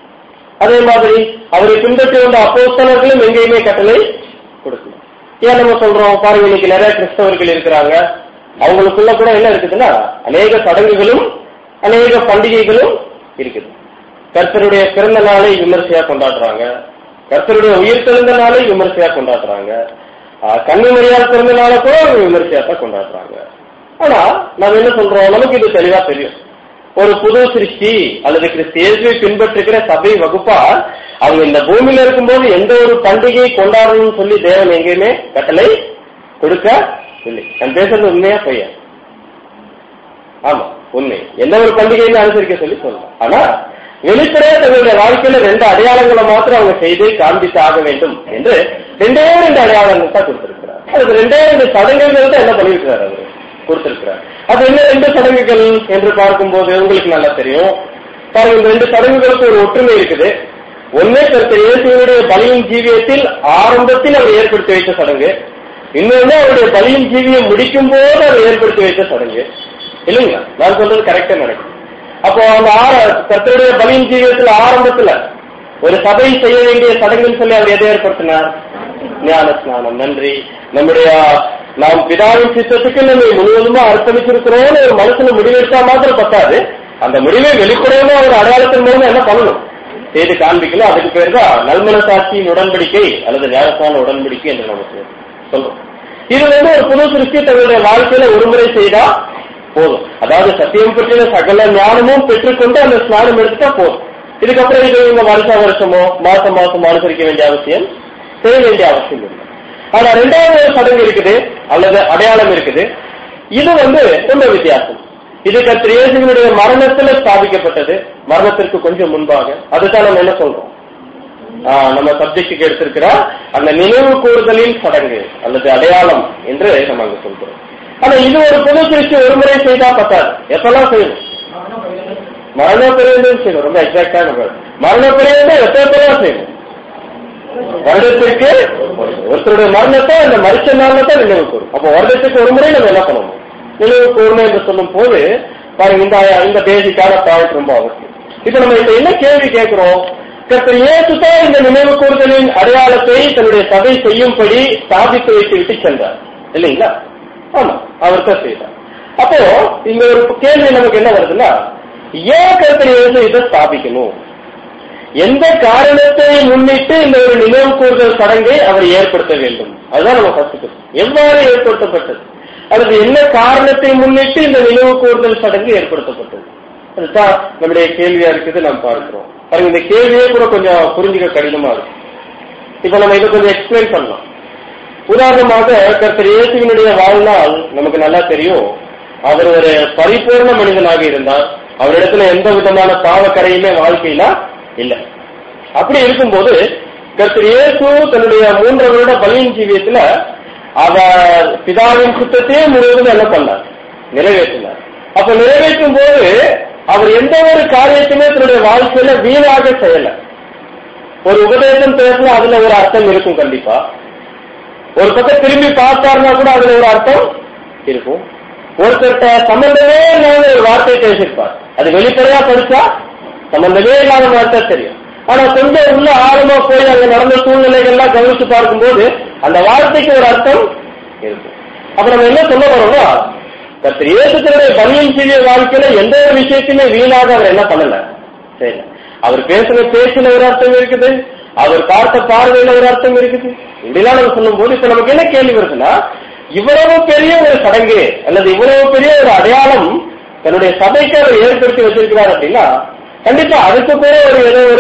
A: அதே மாதிரி அவரை பின்பற்றி வந்த அப்போஸ்தலர்களும் எங்கேயுமே கட்டளை கொடுக்கல. ஏன் நம்ம சொல்றோம்? பாருங்க, இன்னைக்கு நிறைய கிறிஸ்தவர்கள் இருக்கிறாங்க, அவங்களுக்குள்ள கூட என்ன இருக்குதுன்னா அநேக சடங்குகளும் அநேக பண்டிகைகளும் இருக்குது. கர்த்தருடைய பிறந்த நாளை விமர்சையா கொண்டாடுறாங்க, கர்த்தருடைய உயிர் பிறந்த நாளை விமர்சையா கொண்டாடுறாங்க, கன்னிமரியாள் பிறந்த நாளை கூட விமர்சையா தான் கொண்டாடுறாங்க. ஆனா நம்ம என்ன சொல்றோம்? நமக்கு இது தெளிவா தெரியும். ஒரு புது சிருஷ்டி அல்லது கிறிஸ்து இயேசுவை பின்பற்றுகிற சபை வகுப்பா அவங்க இந்த பூமியில இருக்கும்போது எந்த ஒரு பண்டிகையை கொண்டாடணும்னு சொல்லி தேவன் எங்கேயுமே கட்டளை கொடுக்க இல்லை. நான் பேசுறது உண்மையா பொய்யா? ஆமா, உண்மை. எந்த ஒரு பண்டிகையுமே அனுசரிக்க சொல்லி சொல்லலாம். ஆனா வெளிப்படையா தங்களுடைய வாழ்க்கையில ரெண்டு அடையாளங்களை மாத்திரம் அவங்க செய்து காண்பித்து ஆக வேண்டும் என்று ரெண்டே ரெண்டு அடையாளங்கள் தான் கொடுத்திருக்கிறார். அதுக்கு ரெண்டே ரெண்டு சடங்குகள் தான் என்ன பண்ணிருக்கிறார் அவரு கொடுத்திருக்கிறார். அது என்ன ரெண்டு சடங்குகள் என்று பார்க்கும்போது உங்களுக்கு நல்லா தெரியும். பாருங்க, இந்த ரெண்டு சடங்குகளுக்கு ஒரு ஒற்றுமை இருக்குது. ஒன்னே கர்த்தர் இயேசுவினுடைய பலியின் ஜீவியத்தில் ஆரம்பத்தில் அவர் ஏற்படுத்தி வைத்த சடங்கு, இன்னொன்னு அவருடைய பலியின் ஜீவியம் முடிக்கும் போது அவர் ஏற்படுத்தி வைத்த சடங்கு இல்லைங்களா? நான் சொல்றது கரெக்டா நடக்கும். அப்போ அந்த ஆர கர்த்தருடைய பலியின் ஜீவியத்தில் ஆரம்பத்துல ஒரு சபை செய்ய வேண்டிய சடங்குன்னு சொல்லி அவர் எதை ஏற்படுத்தினார்? ஞான ஸ்நானம். நன்றி, நம்முடைய நாம் பிதாவின் சித்தத்துக்கு நம்ம முழுவதுமா அர்ப்பணிச்சிருக்கிறோம்னு ஒரு மனசுல முடிவெடுத்தா மாத்திரம் பத்தாது, அந்த முடிவை வெளிப்படையான ஒரு அடையாளத்தின் மூலம் என்ன பண்ணணும், செய்து காண்பிக்கணும். அதுக்கு பேர் தான் நல்மனசாட்சியின் உடன்படிக்கை அல்லது ஞானஸ்நான உடன்படிக்கை என்று நமக்கு சொல்றோம். இது வந்து ஒரு புது சிருஷ்டி தங்களுடைய வாழ்க்கையில ஒருமுறை செய்தா போதும். அதாவது சத்தியம் பற்றின சகல ஞானமும் பெற்றுக்கொண்டு அந்த ஸ்நானம் எடுத்துட்டா போதும். இதுக்கப்புறம் இது இவங்க வருஷ வருஷமோ மாசம் மாசம் அனுசரிக்க வேண்டிய அவசியம், செய்ய வேண்டிய அவசியம் இல்லை. ஆனா ரெண்டாவது சடங்கு இருக்குது அல்லது அடையாளம் இருக்குது. இது வந்து ரொம்ப வித்தியாசம். இது கர்த்தர் இயேசுவினுடைய மரணத்துல ஸ்தாபிக்கப்பட்டது, மரணத்திற்கு கொஞ்சம் முன்பாக. அதுதான் நம்ம என்ன சொல்றோம், நம்ம சப்ஜெக்டுக்கு எடுத்திருக்கிற அந்த நினைவு கூறுதலின் சடங்கு அல்லது அடையாளம் என்று நம்ம அங்க சொல்றோம். ஆனா இது ஒரு புது சிருஷ்டி ஒரு முறை செய்தா பத்தாது, எப்பெல்லாம் செய்யணும்? மரண பிரிவு செய்யணும். ரொம்ப எக்ஸாக்டா நம்ம மரண பிரிவு எப்ப எப்பெல்லாம் செய்யணும்? வருடத்திற்கு ஒருத்தருடைய மரணத்தை அந்த மரிச்ச மரணத்தை நினைவு கூறும். அப்போ வருடத்துக்கு ஒரு முறை நம்ம என்ன பண்ணணும், நினைவு கூறணும் என்று சொல்லும் போது பாருங்க, இந்த இந்த பேசிக்கான பாயிண்ட் ரொம்ப அவசியம். இப்ப நம்ம இப்ப என்ன கேள்வி கேட்கிறோம், கர்த்தர் இயேசு தான் இந்த நினைவு கூறுதலின் அடையாளத்தை தன்னுடைய சபை செய்யும்படி ஸ்தாபித்து வைத்து விட்டு சென்றார் இல்லைங்களா? ஆமா, அவர் தான் செய்தார். அப்போ இங்க ஒரு கேள்வி நமக்கு என்ன வருதுன்னா, ஏன் கர்த்தர் இயேசு இதை ஸ்தாபிக்கணும், எந்த காரணத்தை முன்னிட்டு இந்த ஒரு நினைவு கூறுதல் சடங்கை அவர் ஏற்படுத்த வேண்டும், அதுதான் நம்ம ஃபர்ஸ்ட். எவ்வாறு ஏற்படுத்தப்பட்டது, அல்லது என்ன காரணத்தை முன்னிட்டு இந்த நினைவு கூறுதல் சடங்கு ஏற்படுத்தப்பட்டது, அதுதான் நம்முடைய கேள்வியா இருக்குது. நாம் பார்க்கிறோம் பாருங்க, இந்த கேள்வியே கூட கொஞ்சம் புரிஞ்சுக்க கடினமா இருக்கு. இப்ப நம்ம இதை கொஞ்சம் எக்ஸ்பிளைன் பண்ணலாம். உதாரணமாக கர்த்தர் இயேசுவினுடைய வாழ்நாள் நமக்கு நல்லா தெரியும். அவர் ஒரு பரிபூர்ண மனிதனாக இருந்தார். அவரிடத்துல எந்த விதமான பாவக்கரையுமே வாழ்க்கையில இல்லை. அப்படி இருக்கும்போது கர்த்தர் இயேசு தன்னுடைய மூன்று வருட பலியின் ஜீவியத்துல அவர் பிதாவின் சுத்தத்தையே முழுவதும் என்ன பண்ணார், நிறைவேற்றினார். அப்ப நிறைவேற்றும் போது அவர் எந்த ஒரு காரியத்தையுமே தன்னுடைய வாழ்க்கையில வீணாக செய்யல. ஒரு உபதேசம் பேசினா அதுல ஒரு அர்த்தம் இருக்கும் கண்டிப்பா. ஒரு பக்கம் திரும்பி பார்த்தாருன்னா கூட அதுல ஒரு அர்த்தம் இருக்கும். ஒருத்தர்கிட்ட சம்பந்தமே இல்லாத ஒரு வார்த்தையை பேசியிருப்பார், அது வெளிப்படையா படிச்சா சம்பந்தமே இல்லாத வார்த்தை தெரியும். ஆனா கொஞ்சம் உள்ள ஆழமா போய் அங்க நடந்த சூழ்நிலைகள்லாம் கவனிச்சு பார்க்கும்போது அந்த வார்த்தைக்கு ஒரு அர்த்தம் இருக்கும். அப்ப நம்ம என்ன சொல்ல வரோம்னா, கர்த்தர் இயேசு தன்னுடைய பலியின் ஜீவிய வாழ்க்கையில எந்த ஒரு விஷயத்தையுமே வீணாக அவர் என்ன பண்ணல, சரி. அவர் பேசுன பேச்சில ஒரு அர்த்தம் இருக்குது, அவர் பார்த்த பார்வையில ஒரு அர்த்தம் இருக்குது. இப்படிலாம் நம்ம சொல்லும் போது இப்ப நமக்கு என்ன கேள்வி வருதுன்னா, இவ்வளவு பெரிய ஒரு சடங்கு அல்லது இவ்வளவு பெரிய ஒரு அடையாளம் தன்னுடைய சபைக்கு அவர் ஏற்படுத்தி வச்சிருக்கிறார் அப்படின்னா கண்டிப்பா அதுக்கு கூட ஒரு ஏதோ ஒரு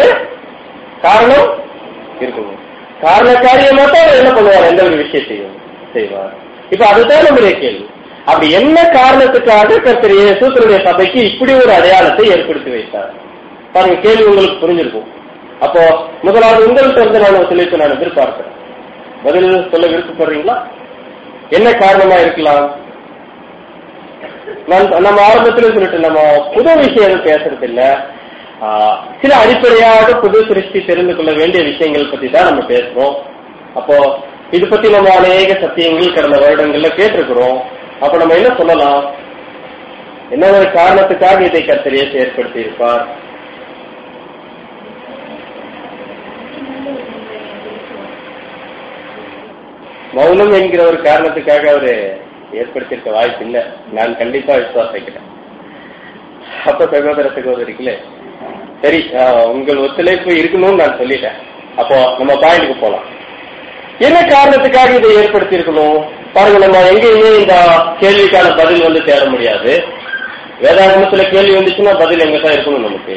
A: காரணம் இருக்கும். காரண காரியமா தான் அவர் என்ன பண்ணுவார், எந்த ஒரு விஷயத்தையும் செய்வார். இப்ப அதுதான் நம்முடைய கேள்வி. அப்படி என்ன காரணத்துக்காக கர்த்தர் இயேசு தன்னுடைய சபைக்கு இப்படி ஒரு அடையாளத்தை ஏற்படுத்தி வைத்தார்? பாருங்க, கேள்வி உங்களுக்கு புரிஞ்சிருக்கும். அப்போ முதலாவது உங்கள்கிட்ட இருந்து நான் சொல்லிட்டு நான் எதிர்பார்க்கிறேன், பதில் சொல்ல விருப்பப்படுறீங்களா? என்ன காரணமா இருக்கலாம்? நான் நம்ம ஆரம்பத்திலே சொல்லிட்டு நம்ம புது விஷயம் பேசுறது இல்ல, சில அடிப்படையாக புது சிருஷ்டி தெரிந்து கொள்ள வேண்டிய விஷயங்கள் பத்தி தான் நம்ம பேசுறோம். அப்போ இது பத்தி நம்ம அநேக சத்தியங்கள் கடந்த வருடங்கள்ல கேட்டிருக்கிறோம். அப்ப நம்ம என்ன சொல்லலாம், என்ன ஒரு காரணத்துக்காக இதை கர்த்தர் இயேசு ஏற்படுத்தி இருப்பார்? மௌனம் என்கிற ஒரு காரணத்துக்காக அவரு ஏற்படுத்தியிருக்க வாய்ப்பு இல்லை, நான் கண்டிப்பா விசுவாசிக்கிறேன். அப்ப சகோதர சகோதரிகளே, சரி, உங்கள் ஒத்துழைப்பு இருக்கணும்னு நான் சொல்லிட்டேன். அப்போ நம்ம பாயிண்ட்க்கு போலாம். என்ன காரணத்துக்காக இதை ஏற்படுத்தி இருக்கணும்? பாருங்க, நம்ம எங்கேயுமே இந்த கேள்விக்கான பதில் வந்து தேட முடியாது. வேதாகமத்துல கேள்வி வந்துச்சுன்னா பதில் எங்க தான் இருக்கணும் நமக்கு.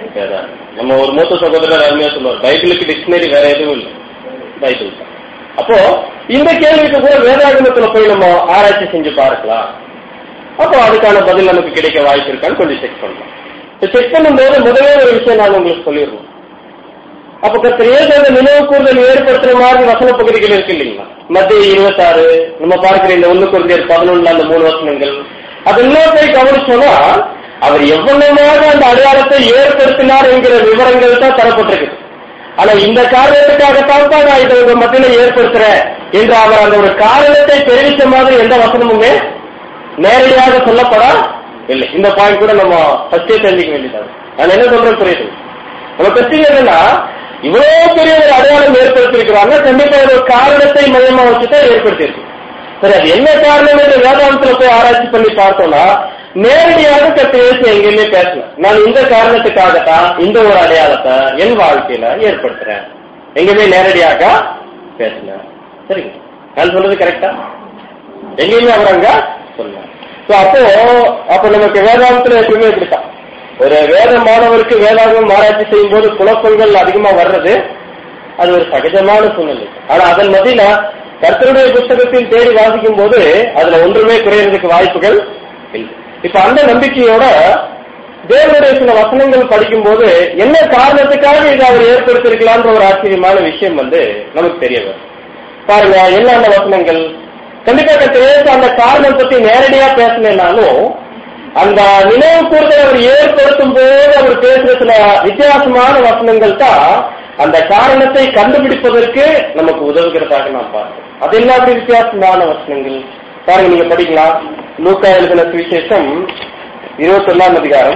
A: நம்ம ஒரு மூத்த சகோதரர் அருமையா சொல்லுவார், பைபிளுக்கு டிக்ஷனரி வேற எதுவும் இல்லை, பைபிள் தான். அப்போ இந்த கேள்விக்கு கூட வேதாகமத்துல போய் நம்ம ஆராய்ச்சி செஞ்சு பார்க்கலாம். அப்போ அதுக்கான பதில் நமக்கு கிடைக்க வாய்ப்பு இருக்கான்னு கொஞ்சம் செக் பண்ணலாம். செக் பண்ணும்போது முதலே ஒரு விஷயம் நான் உங்களுக்கு சொல்லிடுறோம். அப்ப கர்த்தர் இயேசு அந்த நினைவு கூறுதல் ஏற்படுத்துற மாதிரி வசன பகுதிகள் இருக்கு இல்லைங்களா? மத்திய இருபத்தி ஆறு நம்ம பார்க்கிற இந்த ஒண்ணு குருந்தியர் பதினொன்னுல அந்த மூணு வசனங்கள் அதெல்லாம் போய் கவனிச்சோம்னா அவர் எவ்வளவாக அந்த அடையாளத்தை ஏற்படுத்தினார் என்கிற விவரங்கள் தான் தரப்பட்டிருக்கு. ஆனா இந்த காரணத்துக்காகத்தான் தான் நான் இதை உங்க மத்தியில ஏற்படுத்துறேன் என்று அவர் அந்த ஒரு காரணத்தை தெரிவித்த மாதிரி எந்த வசனமுமே நேரடியாக சொல்லப்படவில்லை. இந்த பாயிண்ட் கூட நம்ம ஃபர்ஸ்டே தெரிஞ்சுக்க வேண்டியது. நான் என்ன சொல்றேன் புரியுது? நம்ம பிரச்சனை என்னன்னா, இவ்வளவு பெரிய ஒரு அடையாளம் ஏற்படுத்தியிருக்கிறாங்க, கண்டிப்பா ஒரு காரணத்தை மையமா வச்சுதான் ஏற்படுத்தியிருக்கு. சரி, அது என்ன காரணம் என்று வேதாந்தத்துல போய் ஆராய்ச்சி பண்ணி பார்த்தோம்னா நேரடியாக கர்த்தர் இயேசு எங்கேயுமே பேசல. நான் இந்த காரணத்துக்காகத்தான் இந்த ஒரு அடையாளத்தை என் வாழ்க்கையில ஏற்படுத்துறேன், எங்கேயுமே நேரடியாக பேசல. சரி, நான் சொல்றது கரெக்டா? எங்கேயுமே அவர் அங்க சொல்ல. அப்போ அப்ப நமக்கு வேதாந்தத்துல எப்பவுமே இப்படித்தான். ஒரு வேத மாணவருக்கு வேதாந்தம் ஆராய்ச்சி செய்யும் போது குழப்பங்கள் அதிகமா வர்றது அது ஒரு சகஜமான சூழ்நிலை. ஆனா அதன் மத்தியில கர்த்தருடைய புத்தகத்தில் தேடி வாசிக்கும் போது அதுல ஒன்றுமே குறையறதுக்கு வாய்ப்புகள் இல்லை. இப்ப அந்த நம்பிக்கையோட தேவனுடைய சில வசனங்கள் படிக்கும் போது என்ன காரணத்துக்காக இதை அவர் ஏற்படுத்திருக்கலான்ற ஒரு ஆச்சரியமான விஷயம் வந்து நமக்கு தெரிய வரும். பாருங்க, என்ன அந்த வசனங்கள் கண்டிப்பா கர்த்தர் அந்த காரணம் பத்தி நேரடியா பேசலைனாலும் அந்த நினைவு கூறுதல் அவர் ஏற்படுத்தும் போது அவர் பேசுற சில வித்தியாசமான வசனங்கள் தான் அந்த காரணத்தை கண்டுபிடிப்பதற்கு நமக்கு உதவுகிறதாக நாம் பார்க்கிறோம். அது எல்லா வித்தியாசமான வசனங்கள் பாருங்க, நீங்க படிக்கலாம். லூக்கா எழுதின சுவிசேஷம் இருபத்தி ஒன்னாம் அதிகாரம்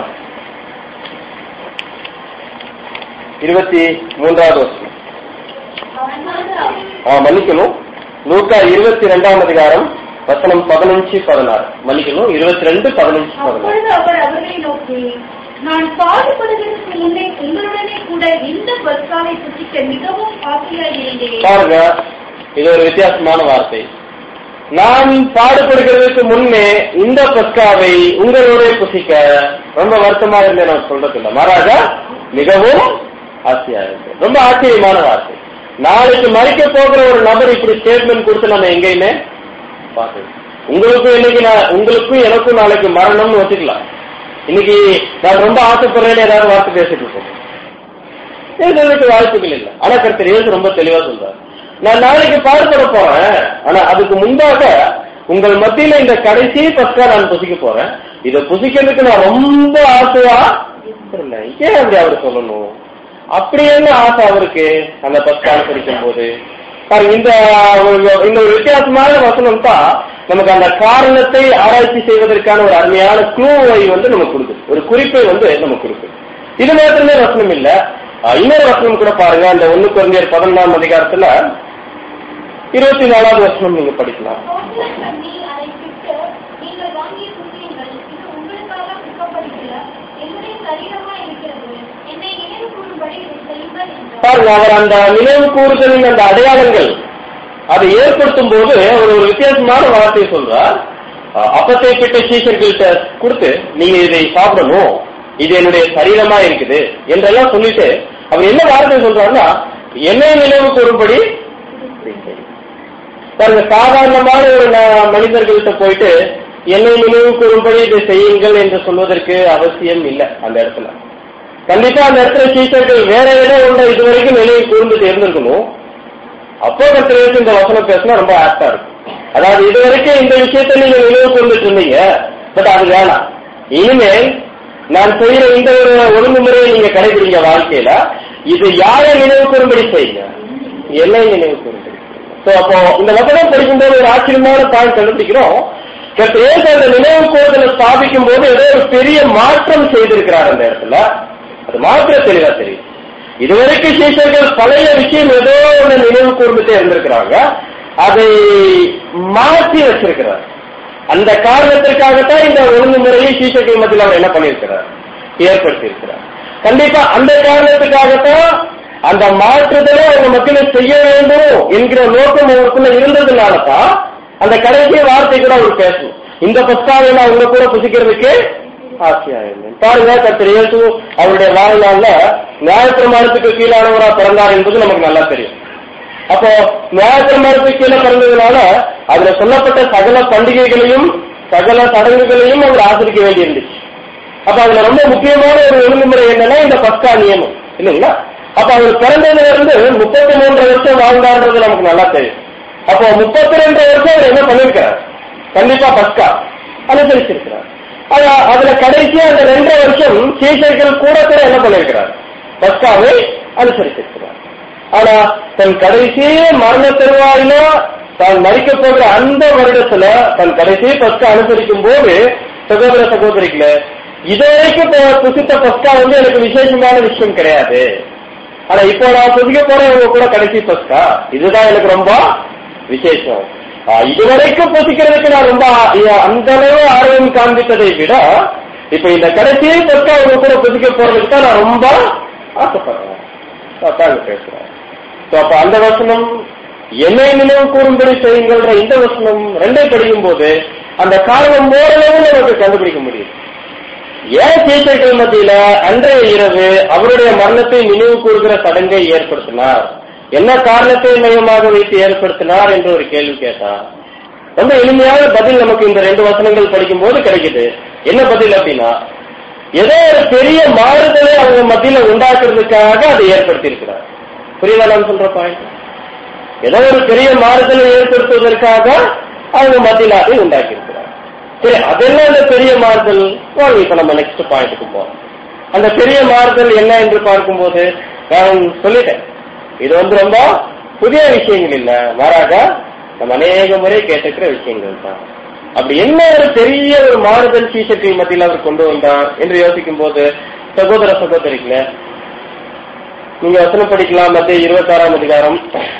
A: இருபத்தி மூன்றாவது வசனம். மன்னிக்கணும், லூக்கா இருபத்தி ரெண்டாம் அதிகாரம் வசனம் பதினஞ்சு பதினாறு. மன்னிக்கணும், இருபத்தி ரெண்டு பதினஞ்சு பதினாறு.
B: அவர் அவர்களை நோக்கி, நான் பாடுபடுவதற்கு முன்னே உங்களுடனே கூட இந்த பஸ்காவை புசிக்க மிகவும் ஆசையாய் இருந்தேன்.
A: பாருங்க, இது ஒரு வித்தியாசமான வார்த்தை. நான் பாடுபடுகிறதுக்கு முன்னே இந்த பஸ்காவை உங்களோட புசிக்க ரொம்ப வருத்தமா இருந்தேன் நான் சொல்றது இல்லை, மாறாக மிகவும் ஆசையா இருந்தேன். ரொம்ப ஆச்சரியமான வார்த்தை. நாளைக்கு மறிக்க போகிற ஒரு நபர் இப்படி ஸ்டேட்மெண்ட் கொடுத்து நம்ம எங்கேயுமே பார்க்கணும். உங்களுக்கும் இன்னைக்கு நான் உங்களுக்கும் எனக்கும் நாளைக்கு மரணம்னு வச்சுக்கலாம். இன்னைக்கு நான் ரொம்ப ஆசைப்படுறேன்னு ஏதாவது வார்த்தை பேசிட்டு இருக்கோம், எழுதுறதுக்கு வாய்ப்புகள் இல்லை. ஆனா கர்த்தர் இயேசு ரொம்ப தெளிவா சொல்றாரு, நான் நாளைக்கு பாடுபட போறேன், ஆனா அதுக்கு முன்பாக உங்கள் மத்தியில இந்த கடைசி பஸ்கா நான் புசிக்க போறேன். இதை புசிக்கிறதுக்கு நான் ரொம்ப ஆசையா இருந்தேன். ஏன் அப்படி அவர் சொல்லணும்? அப்படி என்ன ஆசை அவருக்கு அந்த பஸ்கா அனுசரிக்கும் போது? இந்த இந்த ஒரு வித்தியாசமான வசனம் தான் நமக்கு அந்த காரணத்தை ஆராய்ச்சி செய்வதற்கான ஒரு அருமையான க்ளூவை வந்து நமக்கு கொடுக்குது, ஒரு குறிப்பை வந்து நமக்கு கொடுக்குது. இது மாத்திரமே வசனம் இல்ல, இன்னொரு வசனம் கூட பாருங்க. அந்த ஒண்ணு குறைஞ்சர் பதினொன்றாம் அதிகாரத்துல இருபத்தி நாலாவது வசனம் நீங்க படிக்கலாம். பாருங்க, அவர் அந்த நினைவு கூறுதலின் அந்த அடையாளங்கள் அதை ஏற்படுத்தும் போது அவர் ஒரு வித்தியாசமான வார்த்தையை சொல்றார். அப்பத்தை பிட்ட சீஷர்கள்ட்ட கொடுத்து நீங்க இதை சாப்பிடணும், இது என்னுடைய சரீரமா இருக்குது என்றெல்லாம் சொல்லிட்டு அவர் என்ன வார்த்தை சொல்றாருன்னா, என்னை நினைவு கூறும்படி பாருங்க. சாதாரணமான ஒரு மனிதர்கள்ட்ட போயிட்டு என்னை நினைவு கூறும்படி இதை செய்யுங்கள் என்று சொல்வதற்கு அவசியம் இல்லை. அந்த இடத்துல கண்டிப்பா அந்த இடத்துல சீஷர்கள் வேற ஏதோ ஒன்றை இதுவரைக்கும் நினைவு கூர்ந்துட்டு இருந்திருக்கணும். அப்போ கர்த்தர் இந்த வசனம் பேசினா ரொம்ப ஆக்டா இருக்கும். அதாவது இதுவரைக்கும் இந்த விஷயத்த நீங்க நினைவு கூர்ந்துட்டு இருந்தீங்க, பட் அது வேணாம். இனிமேல் நான் செய்யற இந்த ஒரு ஒழுங்குமுறையை நீங்க கடைபிடிங்க வாழ்க்கையில. இது யாரை நினைவு கூறும்படி செய்யுங்க, என்னை நினைவு கூறும்படி. அப்போ இந்த வசனம் படிக்கும்போது ஒரு ஆச்சரியமான பாயிண்ட் கண்டுபிடிக்கிறோம். கர்த்தர் அந்த நினைவு கூறுதலை ஸ்தாபிக்கும் போது ஏதோ ஒரு பெரிய மாற்றம் செய்திருக்கிறார் அந்த இடத்துல. அது மாத்திர தெளிவா தெரியும். இதுவரைக்கும் சீஷர்கள் பழைய விஷயம் ஏதோ ஒன்று நினைவு கூர்ந்துட்டே இருந்திருக்கிறாங்க, அதை மாற்றி வச்சிருக்கிறார். அந்த காரணத்திற்காகத்தான் இந்த ஒழுங்குமுறையை சீஷர்கள் மத்தியில் அவர் என்ன பண்ணியிருக்கிறார், ஏற்படுத்தி இருக்கிறார். கண்டிப்பா அந்த காரணத்துக்காகத்தான் அந்த மாற்றுதலை அவங்க மத்தியில் செய்ய வேண்டும் என்கிற நோக்கம் அவருக்குள்ள இருந்ததுனாலதான் அந்த கடைசி வார்த்தை கூட அவர் பேசணும். இந்த பஸ்காவை நான் உங்க கூட புசிக்கிறதுக்கு ஆசையா இருந்தேன். பாருங்க, கர்த்தர் இயேசு அவருடைய வாழ்நாள்ல நியாயப்பிரமாணத்துக்கு கீழானவரா பிறந்தார் என்பது நமக்கு நல்லா தெரியும். அப்போ நியாயப்பிரமாணத்துக்கு கீழே பிறந்ததுனால அதுல சொல்லப்பட்ட சகல பண்டிகைகளையும் சகல சடங்குகளையும் அவர் ஆசிரிக்க வேண்டி இருந்துச்சு. அப்ப அதுல ரொம்ப முக்கியமான ஒரு ஒழுங்குமுறை என்னன்னா இந்த பஸ்கா நியமம் இல்லைங்களா. அப்ப அவர் பிறந்ததுல இருந்து முப்பத்தி மூன்று வருஷம் வாழ்ந்தான்றது நமக்கு நல்லா தெரியும். அப்போ முப்பத்தி ரெண்டு வருஷம் அவர் என்ன பண்ணிருக்கிறார், கண்டிப்பா பஸ்கா அனுசரிச்சிருக்கிறார். அதுல கடைசியா அந்த ரெண்டரை வருஷம் சீஷர்கள் கூட கூட என்ன பண்ணிருக்கிறார், பஸ்காவை அனுசரிச்சிருக்கிறார். ஆனா தன் கடைசி மரண தருவாயில தான் மறிக்க போகிற அந்த வருடத்துல தன் கடைசி பஸ்கா அனுசரிக்கும் போது சகோதர சகோதரிகள இதுவரைக்கும் புசித்த பஸ்கா வந்து எனக்கு விசேஷமான விஷயம் கிடையாது. ஆனா இப்போ நான் புதிக்க போறேன் இவங்க கூட கடைசி பஸ்கா, இதுதான் எனக்கு ரொம்ப விசேஷம். இதுவரைக்கும் புசிக்கிறதுக்கு நான் ரொம்ப அந்த அளவு ஆர்வம் காண்பித்ததை விட இப்ப இந்த கடைசி பஸ்கா அவங்க கூட புசிக்க போறதுக்கு தான் நான் ரொம்ப ஆசைப்படுறேன் பேசுறேன். அப்ப அந்த வசனம் என்னை நினைவு கூறும்படி செய்யுங்கள்ன்ற இந்த வசனம் ரெண்டை படிக்கும் போது அந்த காரணம் ஓரளவு நமக்கு கண்டுபிடிக்க முடியும். ஏன் சீஷர்கள் மத்தியில அன்றைய இரவு அவருடைய மரணத்தை நினைவு கூறுகிற சடங்கை ஏற்படுத்தினார், என்ன காரணத்தை மையமாக வைத்து ஏற்படுத்தினார் என்று ஒரு கேள்வி கேட்டார். ரொம்ப எளிமையான பதில் நமக்கு இந்த ரெண்டு வசனங்கள் படிக்கும் போது கிடைக்குது. என்ன பதில் அப்படின்னா, ஏதோ ஒரு பெரிய மாறுதலை அவங்க மத்தியில உண்டாக்குறதுக்காக அதை ஏற்படுத்தி இருக்கிறார். புரியுதா நான் சொல்ற பாயிண்ட்? ஏதோ ஒரு பெரிய மாறுதலை ஏற்படுத்துவதற்காக அவங்க மத்தியில அதை உண்டாக்கி இருக்கிறார். சரி, அதெல்லாம் அந்த பெரிய மாறுதல். இப்ப நம்ம நெக்ஸ்ட் பாயிண்ட்டுக்கு போறோம். அந்த பெரிய மாறுதல் என்ன என்று பார்க்கும்போது நான் சொல்லிட்டேன், இது வந்து ரொம்ப புதிய விஷயங்கள் இல்ல, மாறாக நம்ம அநேக முறை கேட்டுக்கிற விஷயங்கள் தான். அப்படி என்ன ஒரு பெரிய ஒரு மாறுதல் சீசர்கள் மத்தியில் அவர் கொண்டு வந்தார் என்று யோசிக்கும் போது, சகோதர சகோதரிகளே, நீங்க வசனம் படிக்கலாம். மத்திய இருபத்தி ஆறாம் அதிகாரம்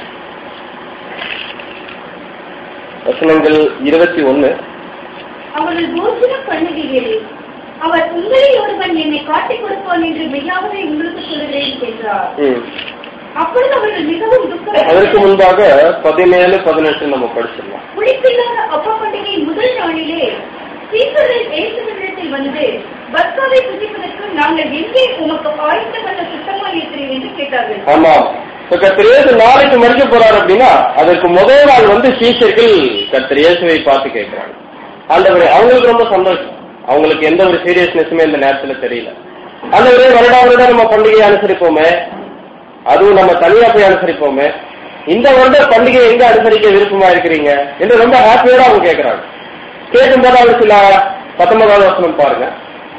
A: வசனங்கள் இருபத்தி ஒன்னு.
B: அவர்கள் போஜனம் பண்ணுகையில் அவர் உங்களில் ஒருவன் என்னை காட்டிக் கொடுப்பான் என்று மெய்யாகவே உங்களுக்கு சொல்கிறேன் என்றார். அப்பொழுது அவர்கள் மிகவும் துக்கம்.
A: அதற்கு முன்பாக பதினேழு பதினெட்டு நம்ம படிச்சிடலாம்.
B: புளிப்பில்லாத அப்ப பண்டிகை முதல் நாளிலே சீசர்கள் இயேசுவினிடத்தில் வந்து, பஸ்காவை புசிப்பதற்கு நாங்கள் எங்கே உமக்கு ஆயத்தம் பண்ண சுத்தமாக இருக்கிறேன் என்று கேட்டார்கள்.
A: ஆமா, கர்த்தர் இயேசு நாளைக்கு மறிக்க போறாரு அப்படின்னா அதற்கு முதல் நாள் வந்து சீஷர்கள் கர்த்தர் இயேசுவை பார்த்து கேட்கிறாங்க. ஆண்டவரே, அவங்களுக்கு ரொம்ப சந்தோஷம், அவங்களுக்கு எந்த ஒரு சீரியஸ்னஸுமே இந்த நேரத்துல தெரியல. ஆண்டவரே, வருடா வருடம் நம்ம பண்டிகையை அனுசரிப்போமே, அதுவும் நம்ம தனியா போய் அனுசரிப்போமே, இந்த வருட பண்டிகை எங்க அனுசரிக்க விருப்பமா இருக்கிறீங்க என்று ரொம்ப ஹாப்பியோட அவங்க கேட்கிறாங்க. கேட்கும் போது அவங்க சில பத்தொன்பதாவது வசனம் பாருங்க.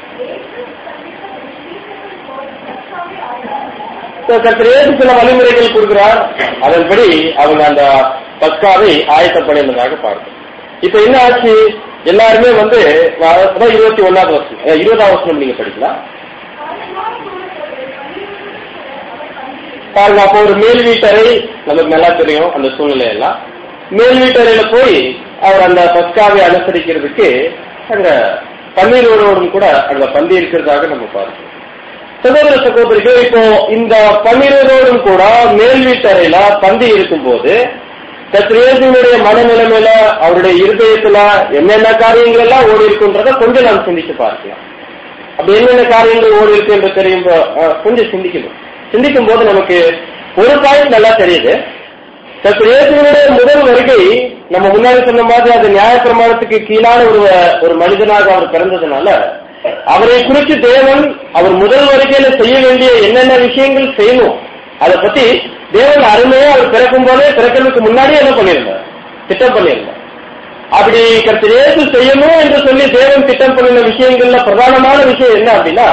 A: கர்த்தர் இயேசு சில வழிமுறைகள் கொடுக்கிறார், அதன்படி அவங்க அந்த பஸ்காவை ஆயத்தப்படுவதாக பார்க்கும். இப்ப என்ன ஆச்சு, எல்லாருமே வந்து இருபத்தி ஒன்னாவது வருஷம் இருபதாவது வருஷம் நீங்க படிக்கலாம் பாருங்க. அப்போ ஒரு மேல் வீட்டறை நமக்கு நல்லா தெரியும் அந்த சூழ்நிலை எல்லாம். மேல் வீட்டறையில போய் அவர் அந்த பஸ்காவை அனுசரிக்கிறதுக்கு அங்க பன்னீரோடும் கூட அங்க பந்தி இருக்கிறதாக நம்ம பார்க்கிறோம். சகோதர சகோதரிகள், இப்போ இந்த பன்னீரோடும் கூட மேல் வீட்டறையில பந்தி இருக்கும் போது கர்த்தருடைய மனநிலைமையில அவருடைய இருதயத்துல என்னென்ன காரியங்கள் எல்லாம் ஓடி இருக்குன்றத கொஞ்சம் நாம் சிந்திச்சு பார்க்கலாம். அப்படி என்னென்ன காரியங்கள் ஓடி இருக்கு என்று தெரியும் கொஞ்சம் சிந்திக்கணும். சிந்திக்கும் போது நமக்கு ஒரு பாயிண்ட் நல்லா தெரியுது. கர்த்தருடைய முதல் வருகை நம்ம முன்னாடி சொன்ன மாதிரி அது நியாயப்பிரமாணத்துக்கு கீழான ஒரு ஒரு மனிதனாக அவர் பிறந்ததுனால அவரை குறித்து தேவன் அவர் முதல் வருகையில செய்ய வேண்டிய என்னென்ன விஷயங்கள் செய்யணும் அதை பத்தி தேவன் அருமையா அவர் பிறக்கும் போதே பிறக்கிறதுக்கு முன்னாடியே என்ன பண்ணியிருந்தார், திட்டம் பண்ணியிருந்தார். அப்படி கர்த்தர் இயேசு செய்யணும் என்று சொல்லி தேவன் திட்டம் பண்ணின விஷயங்கள்ல பிரதானமான விஷயம் என்ன அப்படின்னா,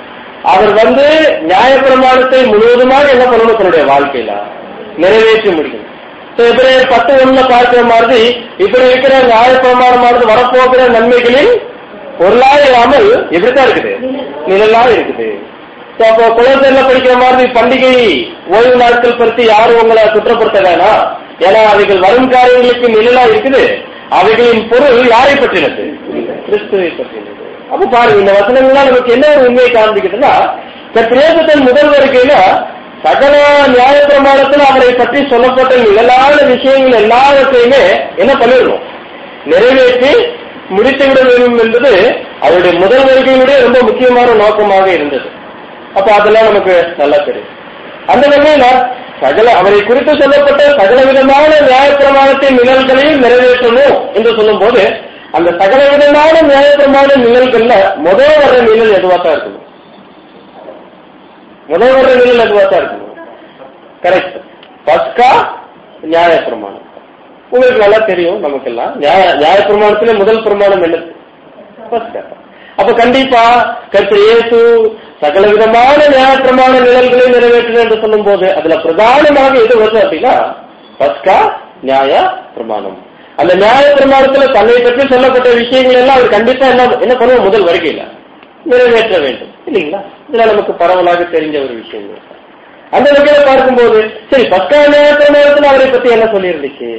A: அவர் வந்து நியாயப்பிரமாணத்தை முழுவதுமாக என்ன பண்ணணும், தன்னுடைய வாழ்க்கையில நிறைவேற்றி முடியும். இப்படி பத்து ஒண்ணுல பார்க்கிற மாதிரி இப்படி இருக்கிற நியாயப்பிரமாணமானது வரப்போகிற நன்மைகளில் பொருளாக இல்லாமல் எப்படித்தான் இருக்குது, நிழலா இருக்குது. அப்போ குழந்தைல படிக்கிற மாதிரி பண்டிகை ஓய்வு நாட்கள் பற்றி யாரும் உங்களை குற்றப்படுத்த வேணாம், ஏன்னா அவைகள் வரும் காரியங்களுக்கு நிழலா இருக்குது. அவைகளின் பொருள் யாரை பற்றினது, கிறிஸ்துவை பற்றினது. அப்ப பாருங்க, இந்த வசனங்கள்லாம் நமக்கு என்ன ஒரு உண்மையை காண்பிக்குதுன்னா, கர்த்தர் முதல் வருகையில சகல நியாயப்பிரமாணத்தில் அவரை பற்றி சொல்லப்பட்ட நிழலான விஷயங்கள் எல்லாவற்றையுமே என்ன பண்ணிடணும், நிறைவேற்றி முடித்துவிட வேண்டும் என்பது அவருடைய முதல் வருகையினுடைய ரொம்ப முக்கியமான நோக்கமாக இருந்தது. அப்ப அதெல்லாம் நமக்கு நல்லா தெரியும். அந்த வகையில சகல அவரை குறித்து சொல்லப்பட்ட சகல விதமான நியாயப்பிரமாணத்தின் நிழல்களையும் நிறைவேற்றணும் என்று சொல்லும் போது அந்த சகல விதமான நியாயப்பிரமாண நிழல்கள்ல முதல் வர்ற நிழல் எதுவாத்தான் இருக்கணும், முதல் வர்ற நிழல் எதுவாத்தான் இருக்கணும். கரெக்ட், பஸ்கா நியாயப்பிரமாணம் உங்களுக்கு நல்லா தெரியும். நமக்கெல்லாம் நியாயப்பிரமாணத்திலே முதல் பிரமாணம் என்ன, பஸ்கா. அப்ப கண்டிப்பா கர்த்தர் இயேசு சகல விதமான நியாயப்பிரமாண நிழல்களை நிறைவேற்றின என்று சொல்லும் போது அதுல பிரதானமாக எது வருது அப்படின்னா பஸ்கா நியாய பிரமாணம். அந்த நியாய பிரமாணத்துல தன்னை பற்றி சொல்லப்பட்ட விஷயங்கள் எல்லாம் அவர் கண்டிப்பா என்ன என்ன பண்ணுவோம், முதல் வருகையில நிறைவேற்ற வேண்டும் இல்லைங்களா. இதெல்லாம் நமக்கு பரவலாக தெரிஞ்ச ஒரு விஷயங்கள். அந்த வகையில பார்க்கும்போது சரி, பஸ்கா நியாய பிரமாணத்துல அவரை பத்தி என்ன சொல்லி இருந்துச்சு,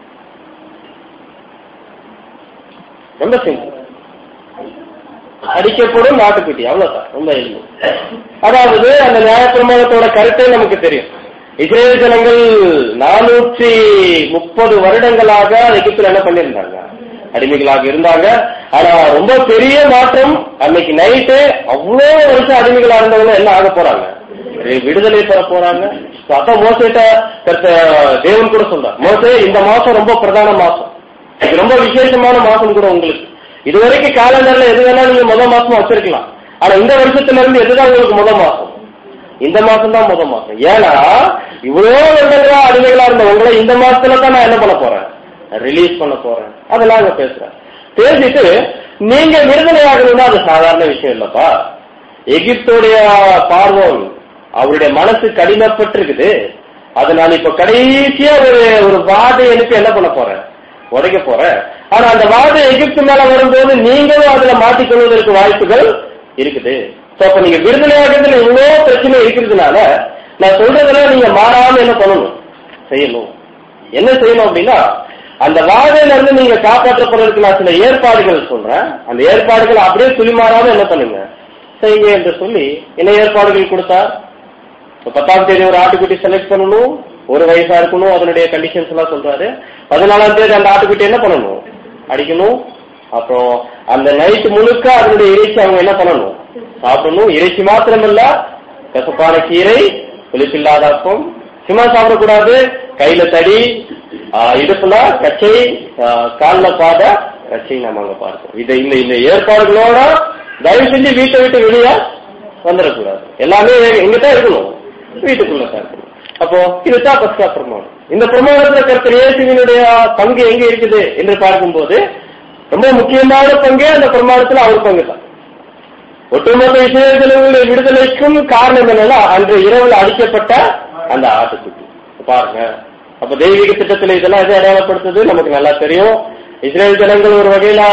A: ரொம்ப சிம்பிள், அடிக்கப்படும் நாட்டுக்குட்டி, அவ்வளவுதான், ரொம்ப எளிமை. அதாவது அந்த நியாயப்பிரமாணத்தோட கருத்தை நமக்கு தெரியும். இஸ்ரேல் ஜனங்கள் நானூற்றி முப்பது வருடங்களாக எகிப்தில் என்ன பண்ணிருந்தாங்க, அடிமைகளாக இருந்தாங்க. ஆனா ரொம்ப பெரிய மாற்றம், அன்னைக்கு நைட்டு அவ்வளோ வருஷம் அடிமைகளா இருந்தவங்க என்ன ஆக போறாங்க, விடுதலை பெற போறாங்க. அதான் மோசேட்ட தேவன் கூட சொல்றார், மோசே இந்த மாசம் ரொம்ப பிரதான மாசம், இது ரொம்ப விசேஷமான மாசம் கூட உங்களுக்கு. இதுவரைக்கும் காலண்டர்ல எது வேணா நீங்க முதல் மாசமா வச்சிருக்கலாம், ஆனா இந்த வருஷத்துல இருந்து எதுதான் உங்களுக்கு முதல் மாசம், இந்த மாசம் தான் முதல் மாசம். ஏன்னா இவ்வளவு வருடங்களா அடிமைகளா இருந்த உங்களை இந்த மாசத்துல தான் நான் என்ன பண்ண போறேன், ரிலீஸ் பண்ண போறேன். அதெல்லாம் அங்க பேசுறேன். பேசிட்டு நீங்க விடுதலை ஆகணும்னா அது சாதாரண விஷயம் இல்லப்பா. எகிப்துடைய பார்வோன் அவருடைய மனசு கடினப்பட்டிருக்குது. அதை நான் இப்ப கடைசியா ஒரு ஒரு வாதை எனக்கு என்ன பண்ண போறேன், உடைக்க போறேன். ஆனா அந்த வாதை எகிப்து மேல வரும்போது நீங்களும் அதுல மாட்டிக்கொள்வதற்கு வாய்ப்புகள் இருக்குது. அப்ப நீங்க விடுதலையாகிறதுல இவ்வளவு பிரச்சனை இருக்கிறதுனால நான் சொல்றதெல்லாம் நீங்க மாறாம என்ன பண்ணணும், செய்யணும். என்ன செய்யணும் அப்படின்னா, அந்த வாதையில இருந்து நீங்க காப்பாற்றப்படுறதுக்கு நான் சில ஏற்பாடுகள் சொல்றேன். அந்த ஏற்பாடுகள் அப்படியே துளிமாறாம என்ன பண்ணுங்க, செய்யுங்க என்று சொல்லி என்ன ஏற்பாடுகள் கொடுத்தார். பத்தாம் தேதி ஒரு ஆட்டுக்குட்டி செலக்ட் பண்ணணும், ஒரு வயசா இருக்கணும், அதனுடைய கண்டிஷன்ஸ் எல்லாம் சொல்றாரு. பதினாலாம் தேதி அந்த ஆட்டுக்குட்டி என்ன பண்ணணும், அடிக்கணும். அப்புறம் அந்த நைட்டு முழுக்க அதனுடைய இறைச்சி அவங்க என்ன பண்ணணும், சாப்பிடணும். இறைச்சி மாத்திரமல்ல, கசப்பான கீரை, புளிப்பில்லாத அப்பம், சும்மா சாப்பிடக்கூடாது. கையில தடி, இடுப்புல கச்சை, கால்ல பாத கச்சை நம்ம அங்க பார்க்கணும். இதை இந்த இந்த ஏற்பாடுகளோட தயவு செஞ்சு வீட்டை விட்டு வெளியே வந்துடக்கூடாது. எல்லாமே எங்கதான் இருக்கணும், வீட்டுக்குள்ள தான் இருக்கணும். அப்போ இதுதான் பஸ்கா பிரமாணம். இந்த பிரமாணத்துல கர்த்தர் இயேசுவினுடைய பங்கு எங்க இருக்குது என்று பார்க்கும்போது ரொம்ப முக்கியமான பங்கே அந்த பிரமாணத்துல அவர் பங்கு தான். ஒட்டுமொத்த இஸ்ரவேலர்களுடைய விடுதலைக்கும் காரணம் என்னன்னா அன்று இரவுல அடிக்கப்பட்ட அந்த ஆட்டுக்குட்டி. பாருங்க, அப்ப தெய்வீக திட்டத்துல இதெல்லாம் எதை அடையாளப்படுத்துது நமக்கு நல்லா தெரியும். இஸ்ரேல் ஜனங்கள் ஒரு வகையில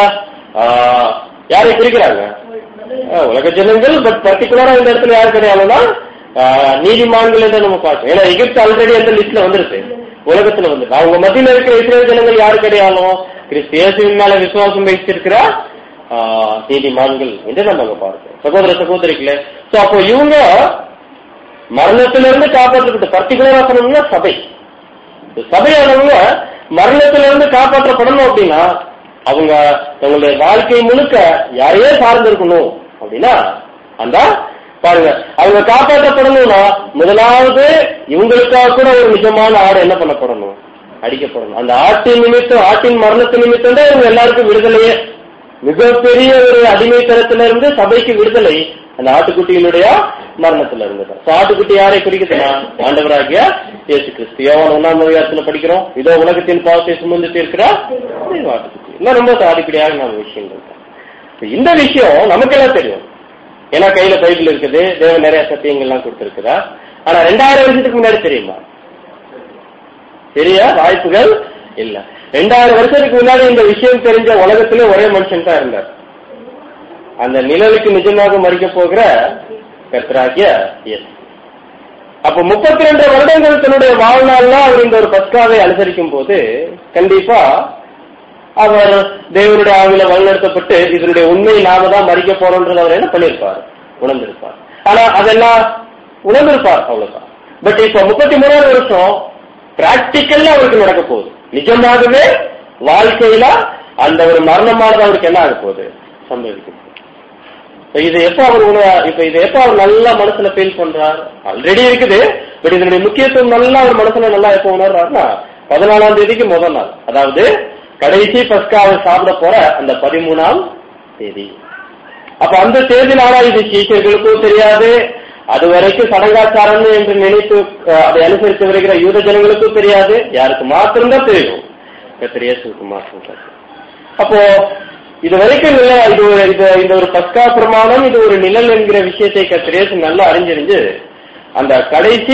A: யாரை பிரிக்கிறாங்க, உலக ஜனங்கள். பட் பர்டிகுலரா இந்த இடத்துல யாரு கிடையாதுன்னா நீதிமான்கள் என்று நம்ம பார்க்கணும். ஏன்னா எகிப்து ஆல்ரெடி அந்த லிஸ்ட்ல வந்துருக்கு, உலகத்துல வந்து அவங்க மத்தியில இருக்கிற இஸ்ரேல் ஜனங்கள் யாரு கிடையாலும் கிறிஸ்து இயேசுவின் மேல விசுவாசம் வைத்திருக்கிற நீதிமான்கள் என்று நம்ம அங்க பார்க்கிறோம். சகோதர சகோதரிகளே, சோ அப்போ இவங்க மரணத்திலிருந்து காப்பாற்றப்பட்டு, பர்டிகுலரா சொல்லணும்னா சபை சபையானவங்க மரணத்திலிருந்து காப்பாற்றப்படணும் அப்படின்னா அவங்க தங்களுடைய வாழ்க்கை முழுக்க யாரையே சார்ந்திருக்கணும். அப்படின்னா அந்த பாருங்க, அவங்க காப்பாற்றப்படணும்னா முதலாவது இவங்களுக்காக கூட ஒரு நிஜமான ஆடு என்ன பண்ணப்படணும், அடிக்கப்படணும். அந்த ஆட்டின் நிமித்தம், ஆட்டின் மரணத்து நிமித்தம் தான் இவங்க எல்லாருக்கும் விடுதலையே. மிகப்பெரிய ஒரு அடிமைத்தனத்திலிருந்து சபைக்கு விடுதலை அந்த ஆட்டுக்குட்டியினுடைய மரணத்துல இருந்தது. ஆட்டுக்குட்டி யாரை குறிக்குதுன்னா ஆண்டவராகிய இயேசு கிறிஸ்து. யோவான் ஒன்னாம் அதிகாரத்துல படிக்கிறோம், இதோ உலகத்தின் பாவத்தை சுமந்து தீர்க்கிற ஆட்டுக்குட்டி. இன்னும் ரொம்ப அடிப்படையாக நம்ம விஷயங்கள். இந்த விஷயம் நமக்கெல்லாம் தெரியும், ஏன்னா கையில பைபிள் இருக்குது, தேவன் நிறைய சத்தியங்கள்லாம் கொடுத்திருக்கிறா. ஆனா ரெண்டாயிரம் வருஷத்துக்கு முன்னாடி தெரியுமா, தெரிய வாய்ப்புகள் இல்ல. ரெண்டாயிரம் வருஷத்துக்கு முன்னாடி இந்த விஷயம் தெரிஞ்ச உலகத்திலே ஒரே மனுஷன் தான் இருந்தார், அந்த நிழலுக்கு நிஜமாக மறிக்க போகிற கர்த்தராகிய இயேசு. அப்ப முப்பத்தி ரெண்டு வருடங்கள் தன்னுடைய வாழ்நாள்ல அவர் இந்த ஒரு பஸ்காவை அனுசரிக்கும் போது கண்டிப்பா அவர் தேவனுடைய ஆவில வழிநடத்தப்பட்டு இதனுடைய உண்மை நாம தான் மறிக்க போறோம்ன்றது அவர் என்ன பண்ணிருப்பார், உணர்ந்திருப்பார். ஆனா அதெல்லாம் உணர்ந்திருப்பார், அவ்வளவுதான். பட் இப்ப முப்பத்தி மூணாவது வருஷம் பிராக்டிக்கல்ல அவருக்கு நடக்க போகுது. நிஜமாகவே வாழ்க்கையில அந்த ஒரு மரணமானது அவருக்கு என்ன ஆக போகுது, சம்பவிக்கும். இது எப்ப அவர் இப்ப இது எப்ப அவர் நல்லா மனசுல ஃபீல் பண்றார், ஆல்ரெடி இருக்குது. பட் இதனுடைய முக்கியத்துவம் நல்லா அவர் மனசுல நல்லா எப்ப உணர்றாருன்னா பதினாலாம் தேதிக்கு முதல் நாள், அதாவது கடைசி பஸ்காவை சாப்பிட போற அந்த பதிமூணாம் தேதி. அப்ப அந்த தேதி நாளா இது சீஷர்களுக்கும் தெரியாது, அது வரைக்கும் சடங்காச்சாரம் என்று நினைத்து அதை அனுசரித்து வருகிற யூத ஜனங்களுக்கும் தெரியாது. யாருக்கு மாத்திரம்தான் தெரியும், கர்த்தர் இயேசுவுக்கு மாத்திரம். அப்போ இது வரைக்கும் இல்ல, இது இது இந்த ஒரு பஸ்கா பிரமாணம், இது ஒரு நிழல் என்கிற விஷயத்தை கர்த்தர் இயேசு நல்லா அறிஞ்சறிஞ்சு அந்த கடைசி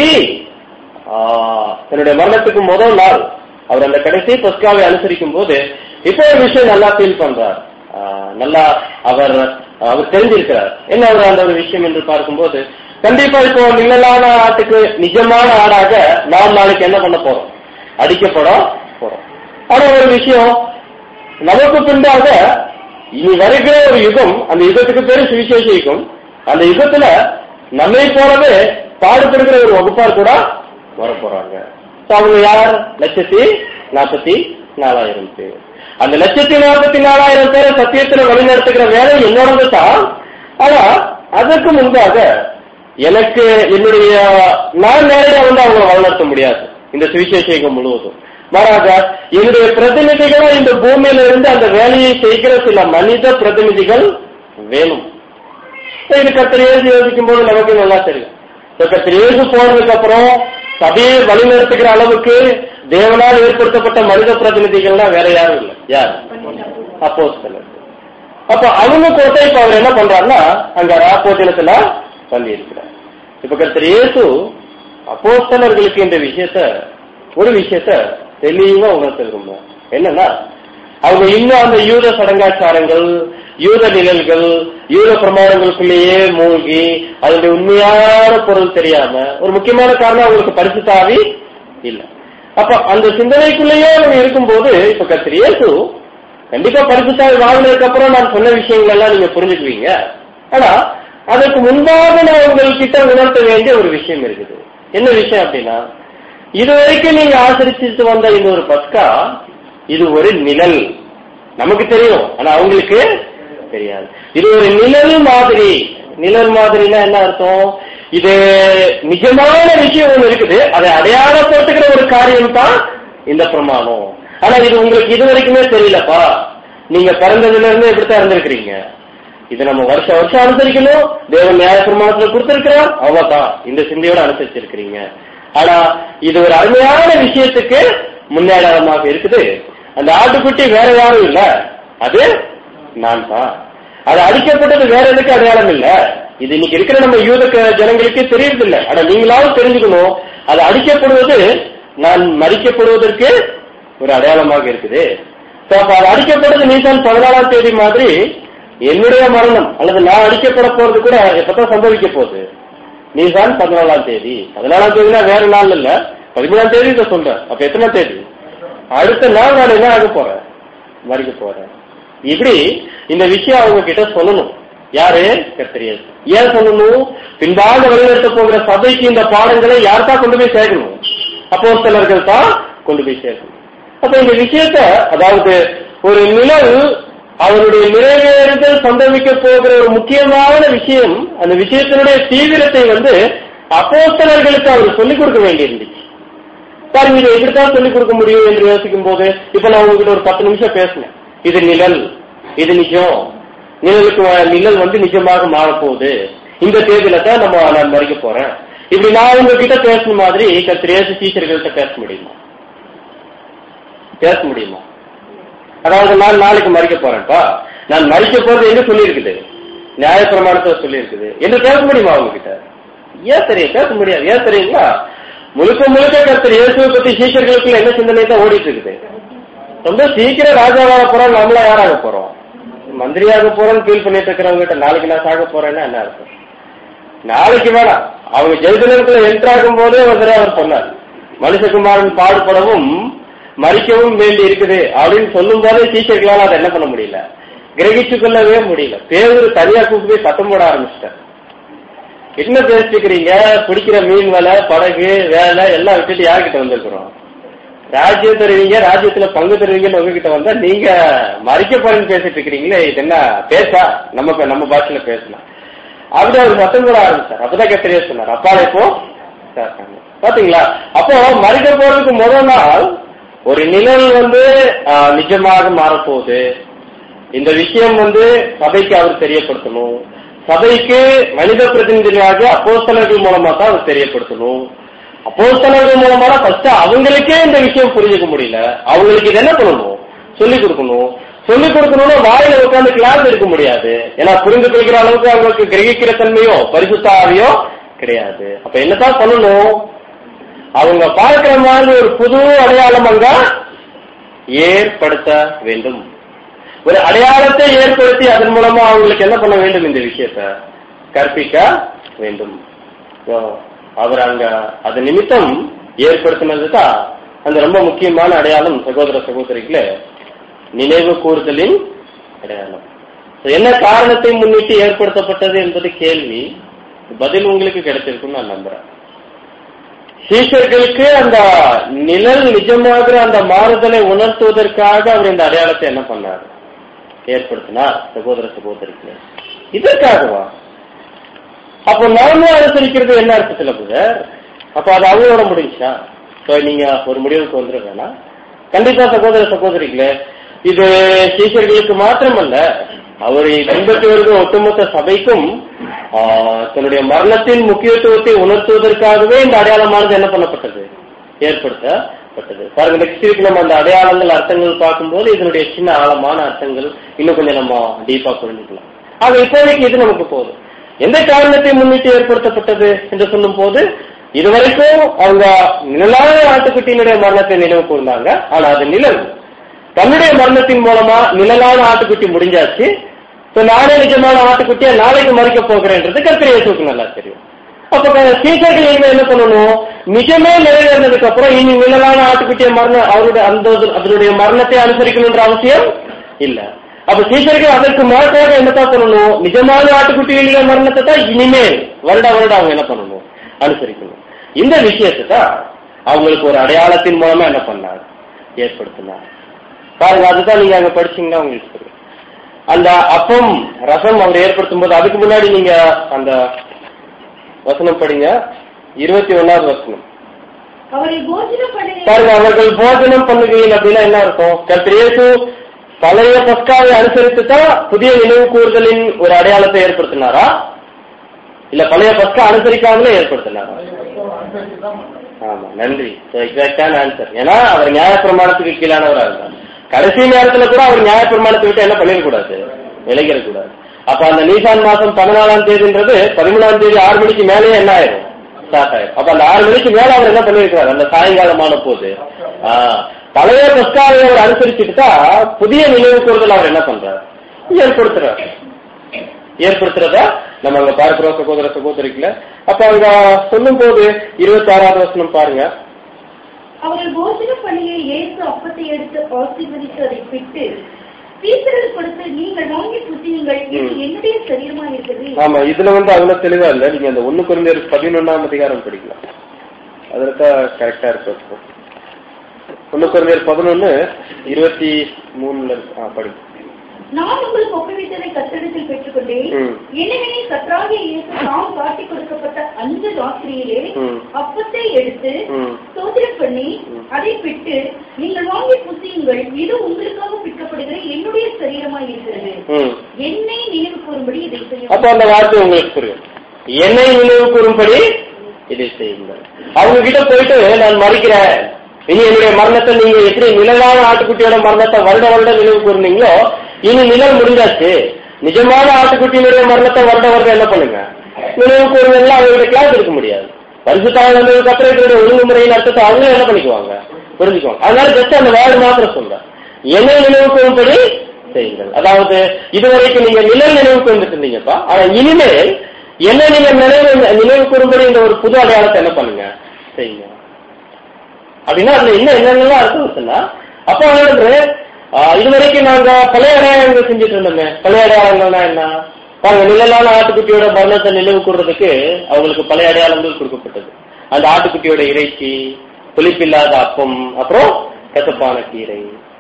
A: தன்னுடைய மரணத்துக்கு முதல் நாள் அவர் அந்த கடைசி பஸ்காவை அனுசரிக்கும் போது இப்போ ஒரு விஷயம் நல்லா ஃபீல் பண்றார், நல்லா அவர் அவர் தெரிஞ்சிருக்கிறார். என்ன அவர் அந்த ஒரு விஷயம் என்று பார்க்கும்போது கண்டிப்பா இப்போ நிழலான ஆட்டுக்கு நிஜமான ஆடாக நாம் நாளைக்கு என்ன பண்ண போறோம், அடிக்கப்பட போறோம். ஆனா ஒரு விஷயம், நமக்கு பின்பாக இனி வருகிற ஒரு யுகம், அந்த யுகத்துக்கு பேரு சுவிசேஷ யுகம். அந்த யுகத்துல நம்மை போலவே பாடுபடுகிற ஒரு வகுப்பார் கூட வர போறாங்க. அவங்க யார், லட்சத்தி நாற்பத்தி நாலாயிரம் பேர். அந்த லட்சத்தி நாற்பத்தி நாலாயிரம் பேரை சத்தியத்துல வழிநடத்துகிற வேலை என்னோடது தான். ஆனா அதற்கு முன்பாக எனக்கு என்னுடைய நான் நேரடியா வந்து அவங்களை வழிநடத்த முடியாது இந்த சுவிசேஷ யுகம் முழுவதும். மாறாக என்னுடைய பிரதிநிதிகளை இந்த பூமியில இருந்து அந்த வேலையை செய்கிற சில மனித பிரதிநிதிகள் வேணும். இது கர்த்தர் இயேசு யோசிக்கும் போது நமக்கு நல்லா தெரியும். கர்த்தர் இயேசு போனதுக்கு அப்புறம் சபையை வழிநடத்துகிற அளவுக்கு தேவனால் ஏற்படுத்தப்பட்ட மனித பிரதிநிதிகள்னா வேற யாரும் இல்லை. யார்? அப்போஸ்தலர். அப்ப அவங்க கோட்டை இப்ப அவர் என்ன பண்றாருன்னா அங்க ராப்போஜனத்துல பள்ளி இருக்கிறார். இப்ப கர்த்தர் இயேசு அப்போஸ்தலர்களுக்கு இந்த விஷயத்த ஒரு விஷயத்த தெளிவா உணர்த்திருக்கோம். என்னன்னா, அவங்க இன்னும் அந்த யூத சடங்காச்சாரங்கள், யூத நிழல்கள், யூத பிரமாணங்களுக்குள்ளேயே மூழ்கி அதனுடைய உண்மையான பொருள் தெரியாம, ஒரு முக்கியமான காரணம் அவங்களுக்கு பரிசுத்த ஆவி இல்ல. அப்ப அந்த சிந்தனைக்குள்ளேயே அவங்க இருக்கும்போது இப்ப கர்த்தர் இயேசு கண்டிப்பா பரிசுத்த ஆவி வாங்கினதுக்கு அப்புறம் நான் சொன்ன விஷயங்கள் எல்லாம் நீங்க புரிஞ்சுக்குவீங்க. ஆனா அதற்கு முன்பாக நான் உங்கள்கிட்ட உணர்த்த வேண்டிய ஒரு விஷயம் இருக்குது. என்ன விஷயம் அப்படின்னா, இதுவரைக்கும் நீங்க ஆசரிச்சுட்டு வந்த இந்த ஒரு பஸ்கா இது ஒரு நிழல். நமக்கு தெரியும், ஆனா அவங்களுக்கு தெரியாது. இது ஒரு நிழல் மாதிரி. நிழல் மாதிரினா என்ன அர்த்தம்? இது நிஜமான விஷயம் ஒண்ணு இருக்குது, அதை அடையாளப்படுத்துகிற ஒரு காரியம் தான் இந்த பிரமாணம். ஆனா இது உங்களுக்கு இது வரைக்குமே தெரியலப்பா. நீங்க பிறந்ததுல இருந்து எப்படித்தான் இருந்திருக்கிறீங்க, இது நம்ம வருஷ வருஷம் அனுசரிக்கணும், தேவன் நியாய பிரமாணத்துல கொடுத்திருக்கிறார், அவ்வளவுதான் இந்த சிந்தையோட அனுசரிச்சிருக்கிறீங்க. ஆனா இது ஒரு அருமையான விஷயத்துக்கு முன்னேற்றமாக இருக்குது. அந்த ஆட்டுக்குட்டி வேற யாரும் இல்ல, அது நான் தான். அது அடிக்கப்பட்டது வேற எதுக்கு அடையாளம் இல்ல. இது இன்னைக்கு இருக்கிற நம்ம யூத ஜனங்களுக்கே தெரியறது இல்லை. ஆனா நீங்களாவது தெரிஞ்சுக்கணும், அது அடிக்கப்படுவது நான் மறிக்கப்படுவதற்கு ஒரு அடையாளமாக இருக்குது. அது அடிக்கப்படுறது நீதான் பதினாலாம் தேதி மாதிரி என்னுடைய மரணம் அல்லது நான் அடிக்கப்பட போறது கூட எப்பதான் சம்பவிக்க போகுது? நீதான் பதினாலாம் தேதி. பதினாலாம் தேதினா வேற நாள் இல்ல, பதிமூணாம் தேதி இதை சொல்றேன். அப்ப எத்தனை தேதி? அடுத்த நாள் நான் என்ன ஆக போறேன்? மறிக்க போறேன். இப்படி இந்த விஷயம் அவங்க கிட்ட சொல்லணும். யாரு? கர்த்தர் இயேசு. ஏன் சொல்லணும்? பின்பாக வழிநடத்த போகிற சபைக்கு இந்த பாடங்களை யார் தான் கொண்டு போய் சேர்க்கணும்? அப்போஸ்தலர்கள் தான் கொண்டு போய் சேர்க்கணும். அப்ப இந்த விஷயத்த, அதாவது ஒரு நிழல் அவருடைய நிறைவேறுதல் சம்பவிக்க போகிற ஒரு முக்கியமான விஷயம், அந்த விஷயத்தினுடைய தீவிரத்தை வந்து அப்போஸ்தலர்களுக்கு அவர் சொல்லிக் கொடுக்க வேண்டியிருந்துச்சு. பாருங்க, இதை எப்படித்தான் சொல்லிக் கொடுக்க முடியும் என்று யோசிக்கும் போது, இப்ப நான் உங்ககிட்ட ஒரு பத்து நிமிஷம் பேசினேன். இது நிழல், இது நிஜம், நிழலுக்கு நிழல் வந்து நிஜமாக மாறப்போகுது, இந்த தேதியில தான் நம்ம நான் மறிக்க போறேன். இப்படி நான் உங்ககிட்ட பேசுன மாதிரி கர்த்தர் இயேசு டீச்சர்கள்ட்ட பேச முடியுமா? பேச முடியுமா? அதாவது நான் நாளைக்கு மறிக்க போறேன்ப்பா, நான் மறிக்க போறது என்று சொல்லி இருக்குது, நியாய பிரமாணத்தை சொல்லி இருக்குது என்று பேச முடியுமா அவங்க கிட்ட? ஏன் தெரியும், பேச முடியாது. ஏன் தெரியுங்களா? முழுக்க முழுக்க கர்த்தர் இயேசுவை பத்தி சீஷர்களுக்குள்ள என்ன சிந்தனை தான் ஓடிட்டு இருக்குது? ரொம்ப சீக்கிரம் ராஜாவாக போறோம், நம்மளா யாராக போறோம்? மந்திரியாக போறோம்னு ஃபீல் பண்ணிட்டு இருக்கிறவங்க கிட்ட நாளைக்கு நான் சாக போறேன்னா என்ன அர்த்தம்? நாளைக்கு வேணாம். அவங்க ஜெயிலுக்குள்ள என்ட்ராகும் போதே வந்து அவர் சொன்னார், மனுஷகுமாரன் பாடுபடவும் மறிக்கவும் வேண்டி இருக்குது அப்படின்னு சொல்லும் போதே டீச்சர்களால் அதை என்ன பண்ண முடியல, கிரகிச்சு கொள்ளவே முடியல. பேரு தனியா கூப்பிட்டு போய் சத்தம் போட ஆரம்பிச்சிட்டார். என்ன பேசிக்கிறீங்க? பிடிக்கிற மீன் வேலை, படகு வேலை எல்லாம் விட்டுட்டு யாருக்கிட்ட வந்திருக்கிறோம்? ராஜ்யம் தருவீங்க, ராஜ்யத்துல பங்கு தருவீங்கன்னு உங்ககிட்ட வந்தா நீங்க மறிக்க போறேன்னு பேசிட்டு இருக்கிறீங்களே, இது என்ன பேசா? நம்ம நம்ம பாஷையில பேசலாம். அப்படி அவர் சத்தம் போட ஆரம்பிச்சார். அப்பதான் கர்த்தர் இயேசு சொன்னார், அப்பா இப்போ பாத்தீங்களா? அப்போ மறிக்க போறதுக்கு முதல் நாள் ஒரு நிழல் வந்து நிஜமாக மாறப்போகுது. இந்த விஷயம் வந்து சபைக்கு அவர் தெரியப்படுத்தணும். சபைக்கு மனித பிரதிநிதிகளாக அப்போஸ்தலர்கள் மூலமா தான் அவர் தெரியப்படுத்தணும். அப்போஸ்தலர்கள் மூலமா தான் ஃபர்ஸ்ட் அவங்களுக்கே இந்த விஷயம் புரிஞ்சுக்க முடியல. அவங்களுக்கு இது என்ன பண்ணணும்? சொல்லிக் கொடுக்கணும். சொல்லிக் கொடுக்கணும்னா வாயில உட்கார்ந்து கிளாஸ் எடுக்க முடியாது. ஏன்னா புரிந்து கொள்கிற அளவுக்கு அவங்களுக்கு கிரகிக்கிற தன்மையோ பரிசுத்த ஆவியோ கிடையாது. அப்ப என்னதான் பண்ணணும்? அவங்க பார்க்கிற மாதிரி ஒரு புது அடையாளம் அங்க ஏற்படுத்த வேண்டும். ஒரு அடையாளத்தை ஏற்படுத்தி அதன் மூலமா அவங்களுக்கு என்ன பண்ண வேண்டும்? இந்த விஷயத்த கற்பிக்க வேண்டும். அவர் அங்க அது நிமித்தம் ஏற்படுத்தினதுதான் அந்த ரொம்ப முக்கியமான அடையாளம். சகோதர சகோதரிகளே, நினைவு கூறுதலின் அடையாளம். என்ன காரணத்தை முன்னிட்டு ஏற்படுத்தப்பட்டது என்பது கேள்வி. பதில் உங்களுக்கு கிடைச்சிருக்குன்னு நான் நம்புறேன். சீஷர்களுக்கு அந்த நிழல் நிஜமாகிற அந்த மாறுதலை உணர்த்துவதற்காக அவர் இந்த அடையாளத்தை என்ன பண்ணார்? ஏற்படுத்தினார். சகோதர சகோதரிகளே, இதற்காகவா? அப்போ நானும் அனுசரிக்கிறது என்ன அர்த்தத்துல புதர்? அப்ப அது அவங்களோட முடிஞ்சா நீங்க ஒரு முடிவுக்கு வந்துட வேணாம். கண்டிப்பா சகோதர சகோதரிகளே, இது சீஷர்களுக்கு மாத்திரமல்ல, அவரை பின்பற்றி வருகிற ஒட்டுமொத்த சபைக்கும் தன்னுடைய மரணத்தின் முக்கியத்துவத்தை உணர்த்துவதற்காகவே இந்த அடையாளமானது என்ன பண்ணப்பட்டது? ஏற்படுத்தப்பட்டது. பாருங்க, நெக்ஸ்ட் வீக் நம்ம அந்த அடையாளங்கள் அர்த்தங்கள் பார்க்கும்போது இதனுடைய சின்ன ஆழமான அர்த்தங்கள் இன்னும் கொஞ்சம் நம்ம டீப்பா புரிஞ்சுக்கலாம். ஆக இப்போதைக்கு இது நமக்கு போதும். எந்த காரணத்தை முன்னிட்டு ஏற்படுத்தப்பட்டது என்று சொல்லும் போது, இதுவரைக்கும் அவங்க நிழலான ஆட்டுக்குட்டியினுடைய மரணத்தை நினைவு கூர்ந்தாங்க. ஆனா அது நிழல். தன்னுடைய மரணத்தின் மூலமா நிழலான ஆட்டுக்குட்டி முடிஞ்சாச்சு. நானே நிஜமான ஆட்டுக்குட்டியா நாளைக்கு மறிக்க போகிறேன்றது கர்த்தர் இயேசுவுக்கு நல்லா தெரியும். அப்ப சீசர்கள் இனிமே என்ன பண்ணணும், நிஜமே நிறைவேறினதுக்கு அப்புறம் இனி நிழலான ஆட்டுக்குட்டிய மரணம் அவருடைய அந்த அதனுடைய மரணத்தை அனுசரிக்கணும்ன்ற அவசியம் இல்ல. அப்ப சீசர்கள் அதற்கு மாற்றாக என்னத்தான் பண்ணணும், நிஜமான ஆட்டுக்குட்டிகளுடைய மரணத்தை தான் இனிமேல் வருட வருடம் அவங்க என்ன பண்ணணும், அனுசரிக்கணும். இந்த விஷயத்தை தான் அவங்களுக்கு ஒரு அடையாளத்தின் மூலமா என்ன பண்ணார், ஏற்படுத்தினார். பாருங்க, அதுதான் நீங்க அங்க படிச்சீங்கன்னா உங்களுக்கு தெரியும். அந்த அப்பம் ரசம் அவர் ஏற்படுத்தும் போது, அதுக்கு முன்னாடி நீங்க அந்த வசனம் படிங்க, இருபத்தி ஒன்னாவது வசனம் பாருங்க. அவர்கள் போஜனம் பண்ணுகையில் அப்படின்னா என்ன இருக்கும், கர்த்தர் இயேசு பழைய பஸ்காவை அனுசரித்து தான் புதிய நினைவு கூறுதலின் ஒரு அடையாளத்தை ஏற்படுத்தினாரா, இல்ல பழைய பஸ்கா அனுசரிக்காமலே ஏற்படுத்தினாரா? ஆமா, நன்றி. எக்ஸாக்டான ஆன்சர். ஏன்னா அவர் நியாயப்பிரமாணத்துக்கு கீழானவராக இருந்தார். கடைசி நேரத்துல கூட அவர் நியாயப்பிரமாணத்தை விட்டு என்ன பண்ணிடக்கூடாது, விலகிடக்கூடாது. அப்ப அந்த நீசான் மாசம் பதினாலாம் தேதின்றது பதிமூணாம் தேதி ஆறு மணிக்கு மேலேயே என்ன ஆயிரும், ஸ்டார்ட் ஆயிரும். அப்ப அந்த ஆறு மணிக்கு மேல அவர் என்ன பண்ணிருக்கிறார், அந்த சாயங்காலமான போது ஆஹ் பழைய பஸ்காவை அவர் அனுசரிச்சுட்டு தான் புதிய நினைவு கூறுதல் அவர் என்ன பண்றார், ஏற்படுத்துறார். ஏற்படுத்துறத நம்ம அங்க பார்க்கிறோம் சகோதர சகோதரிக்கல. அப்ப அங்க சொல்லும் போது இருபத்தி ஆறாவது வசனம் பாருங்க.
B: அவர்கள் போஜன பணியை இயேசு அப்பத்தை எடுத்து ஆசீர்வதித்து அதை பிட்டு சீசர்கள் கொடுத்து, நீங்கள் வாங்கி புசியுங்கள், இது என்னுடைய சரீரமா இருக்குது.
A: ஆமா, இதுல வந்து அவ்வளவு தெளிவா இல்ல. நீங்க அந்த ஒண்ணு குறைந்த பதினொன்னாம் அதிகாரம் படிக்கலாம், அதுலதான் கரெக்டா இருக்கும். ஒண்ணு குறைந்த பதினொன்னு இருபத்தி மூணுல படிக்கும்.
B: நான் உங்களுக்கு ஒப்புவித்ததை கர்த்தரிடத்தில் பெற்றுக்கொண்டேன். எனவே கர்த்தராகிய இயேசு தாம் காட்டிக் கொடுக்கப்பட்ட அந்த ராத்திரியிலே அப்பத்தை எடுத்து ஸ்தோத்திரம் பண்ணி அதை பிட்டு, நீங்கள் வாங்கி புசியுங்கள், இது உங்களுக்காக பிற்கப்படுகிற என்னுடைய சரீரமாய் இருக்கிறது, என்னை நினைவு கூறும்படி இதை செய்யுங்கள்.
A: அப்ப அந்த வார்த்தை உங்களுக்கு புரியும், என்னை நினைவு கூறும்படி இதை செய்யுங்கள். அவங்க கிட்ட போயிட்டு நான் மறிக்கிறேன், இனி என்னுடைய மரணத்தை நீங்க எப்படி நிழலான ஆட்டுக்குட்டியோட மரணத்தை வருட வருடம் நினைவு கூர்ந்தீங்களோ, இனி நிழல் முடிஞ்சாச்சு, நிஜமான ஆட்டுக்குட்டியினுடைய மரணத்தை வருட வருடம் என்ன பண்ணுங்க, நினைவு கூறுவதெல்லாம் அவங்களுடைய கிளாஸ் இருக்க முடியாது. பரிசுத்தாவின் வந்ததுக்கு அப்புறம் இதனுடைய ஒழுங்குமுறையின் அர்த்தத்தை அவங்களே என்ன பண்ணிக்குவாங்க, புரிஞ்சுக்குவாங்க. அதனால ஜஸ்ட் அந்த வேர்டு மாத்திரம் சொல்ற, என்னை நினைவு கூறும்படி செய்யுங்கள். அதாவது இதுவரைக்கும் நீங்க நிழல் நினைவு கூர்ந்துட்டு இருந்தீங்கப்பா, ஆனா இனிமேல் என்ன நீங்க நினைவு நினைவு கூறும்படி இந்த ஒரு புது அடையாளத்தை என்ன பண்ணுங்க, செய்யுங்க. அப்படின்னா அதுல என்ன என்னென்னலாம் இருக்குன்னா, அப்ப வந்து இதுவரைக்கும் நாங்க பழைய அடையாளங்கள் செஞ்சுட்டு இருந்தோமே. பழைய அடையாளங்கள்னா என்ன பாருங்க, நிழலான ஆட்டுக்குட்டியோட மரணத்தை நினைவு கூறுறதுக்கு அவங்களுக்கு பழைய அடையாளங்கள் கொடுக்கப்பட்டது. அந்த ஆட்டுக்குட்டியோட இறைச்சி, புளிப்பில்லாத அப்பம், அப்புறம் கசப்பான கீரை.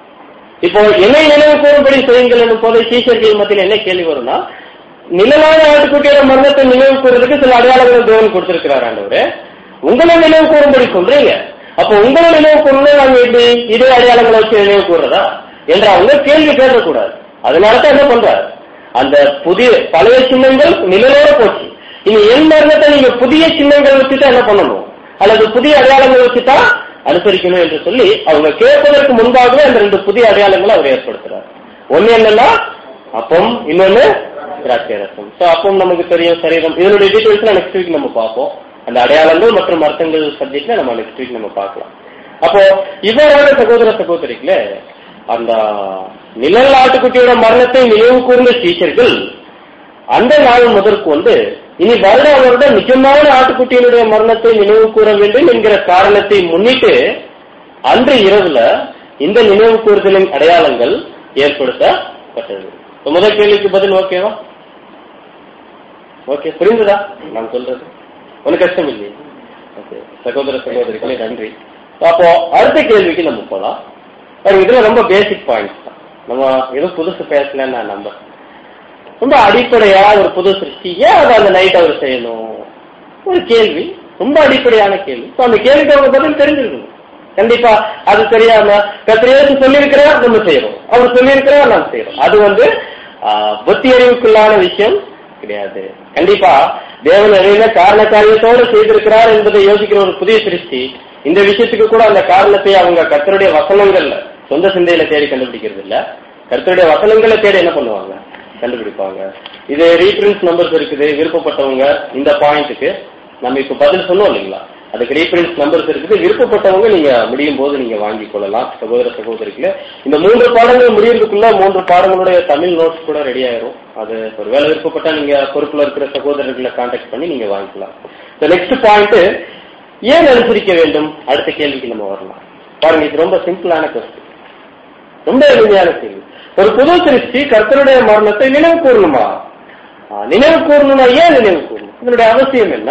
A: இப்போ என்னை நினைவு கூறும்படி செய்யுங்கள் என்னும் போது சீஷர்கள் மத்தியில் என்ன கேள்வி வரும்னா, நிழலான ஆட்டுக்குட்டியோட மரணத்தை நினைவு கூறுறதுக்கு சில அடையாளங்கள் தேவன் கொடுத்திருக்கிறார் ஆண்டவரே, உங்களை நினைவு கூறும்படி சொல்றீங்க, அப்போ உங்களை நினைவு கூறணும் நாங்க எப்படி இதே அடையாளங்களை வச்சு நினைவு கூறுறதா என்று அவங்க கேள்வி கேட்கக்கூடாது. அதனாலதான் என்ன பண்றாரு, அந்த புதிய பழைய சின்னங்கள் நிழலோட போச்சு, இனி என் மரணத்தை நீங்க புதிய சின்னங்கள் வச்சுதான் என்ன பண்ணணும், அல்லது புதிய அடையாளங்கள் வச்சுதான் அனுசரிக்கணும் என்று சொல்லி அவங்க கேட்பதற்கு முன்பாகவே அந்த ரெண்டு புதிய அடையாளங்களை அவர் ஏற்படுத்துறாரு. ஒண்ணு என்னன்னா அப்பம், இன்னொன்னு திராட்சை ரசம். சோ அப்பம் நமக்கு தெரியும், சரீரம். இதனுடைய டீடைல்ஸ் நெக்ஸ்ட் வீக் நம்ம பார்ப்போம். அந்த அடையாளங்கள் மற்றும் அர்த்தங்கள் சப்ஜெக்ட்ல நம்ம நெக்ஸ்ட் வீக் நம்ம பார்க்கலாம். அப்போ இவரோட சகோதர சகோதரிக்குல அந்த நிழல் ஆட்டுக்குட்டியோட மரணத்தை நினைவு கூர்ந்த டீச்சர்கள் அந்த நாள் முதற்கு வந்து இனி வருட வருட நிஜமான ஆட்டுக்குட்டியினுடைய மரணத்தை நினைவு கூற வேண்டும் என்கிற காரணத்தை முன்னிட்டு அன்று இரவுல இந்த நினைவு கூறுதலின் அடையாளங்கள் ஏற்படுத்தப்பட்டது. முதல் கேள்விக்கு பதில் ஓகேவா? ஓகே, புரிந்ததா நான் சொல்றது? ஒன்னும் கஷ்டம் இல்லையே. ஓகே சகோதர சகோதரிகளே, நன்றி. அப்போ அடுத்த கேள்விக்கு நம்ம போலாம். இதுல ரொம்ப பேசிக் பாயிண்ட்ஸ் தான், நம்ம எதுவும் புதுசு பேசலன்னு நான் நம்புறேன். ரொம்ப அடிப்படையா ஒரு புது சிருஷ்டி, ஏன் அதை அந்த நைட் அவர் செய்யணும் ஒரு கேள்வி, ரொம்ப அடிப்படையான கேள்வி. அந்த கேள்விக்கு அவங்க பதில் தெரிஞ்சிருக்கணும். கண்டிப்பா அது தெரியாம கத்திரியாச்சு சொல்லியிருக்கிறார் நம்ம செய்யறோம், அவர் சொல்லியிருக்கிறார் நாம் செய்யறோம், அது வந்து புத்தி அறிவுக்குள்ளான விஷயம் கிடையாது. கண்டிப்பா தேவன் அறிவில காரண காரியத்தோடு செய்திருக்கிறார் என்பதை யோசிக்கிற ஒரு புதிய சிருஷ்டி இந்த விஷயத்துக்கு கூட அந்த காரணத்தை அவங்க கர்த்தருடைய வசனங்கள்ல சொந்த சிந்தையில தேடி கண்டுபிடிக்கிறது இல்ல, கர்த்தருடைய வசனங்களை தேடி என்ன பண்ணுவாங்க, கண்டுபிடிப்பாங்க. இது ரீஃபரன்ஸ் நம்பர்ஸ் இருக்குது. விருப்பப்பட்டவங்க இந்த பாயிண்ட்டுக்கு நம்ம இப்ப பதில் சொன்னோம் இல்லைங்களா, அதுக்கு ரீஃபரன்ஸ் நம்பர்ஸ் இருக்குது. விருப்பப்பட்டவங்க நீங்க முடியும் போது நீங்க வாங்கிக் கொள்ளலாம். சகோதர சகோதரிகளே, இந்த மூன்று பாடங்கள் முடியறதுக்குள்ள மூன்று பாடங்களுடைய தமிழ் நோட்ஸ் கூட ரெடி ஆயிரும். அது ஒரு வேலை விருப்பப்பட்டா நீங்க பொறுப்புல இருக்கிற சகோதரர்களை கான்டாக்ட் பண்ணி நீங்க வாங்கிக்கலாம். நெக்ஸ்ட் பாயிண்ட், ஏன் அனுசரிக்க வேண்டும்? அடுத்த கேள்விக்கு நம்ம வரலாம். பாருங்க, இது ரொம்ப சிம்பிளான கொஸ்டின், ரொம்ப எளிமையான கேள்வி. ஒரு புது சிருஷ்டி கர்த்தருடைய மரணத்தை நினைவு கூறணுமா? நினைவு கூறணும்னா ஏன் நினைவு கூறணும்? இதனுடைய அவசியம் என்ன?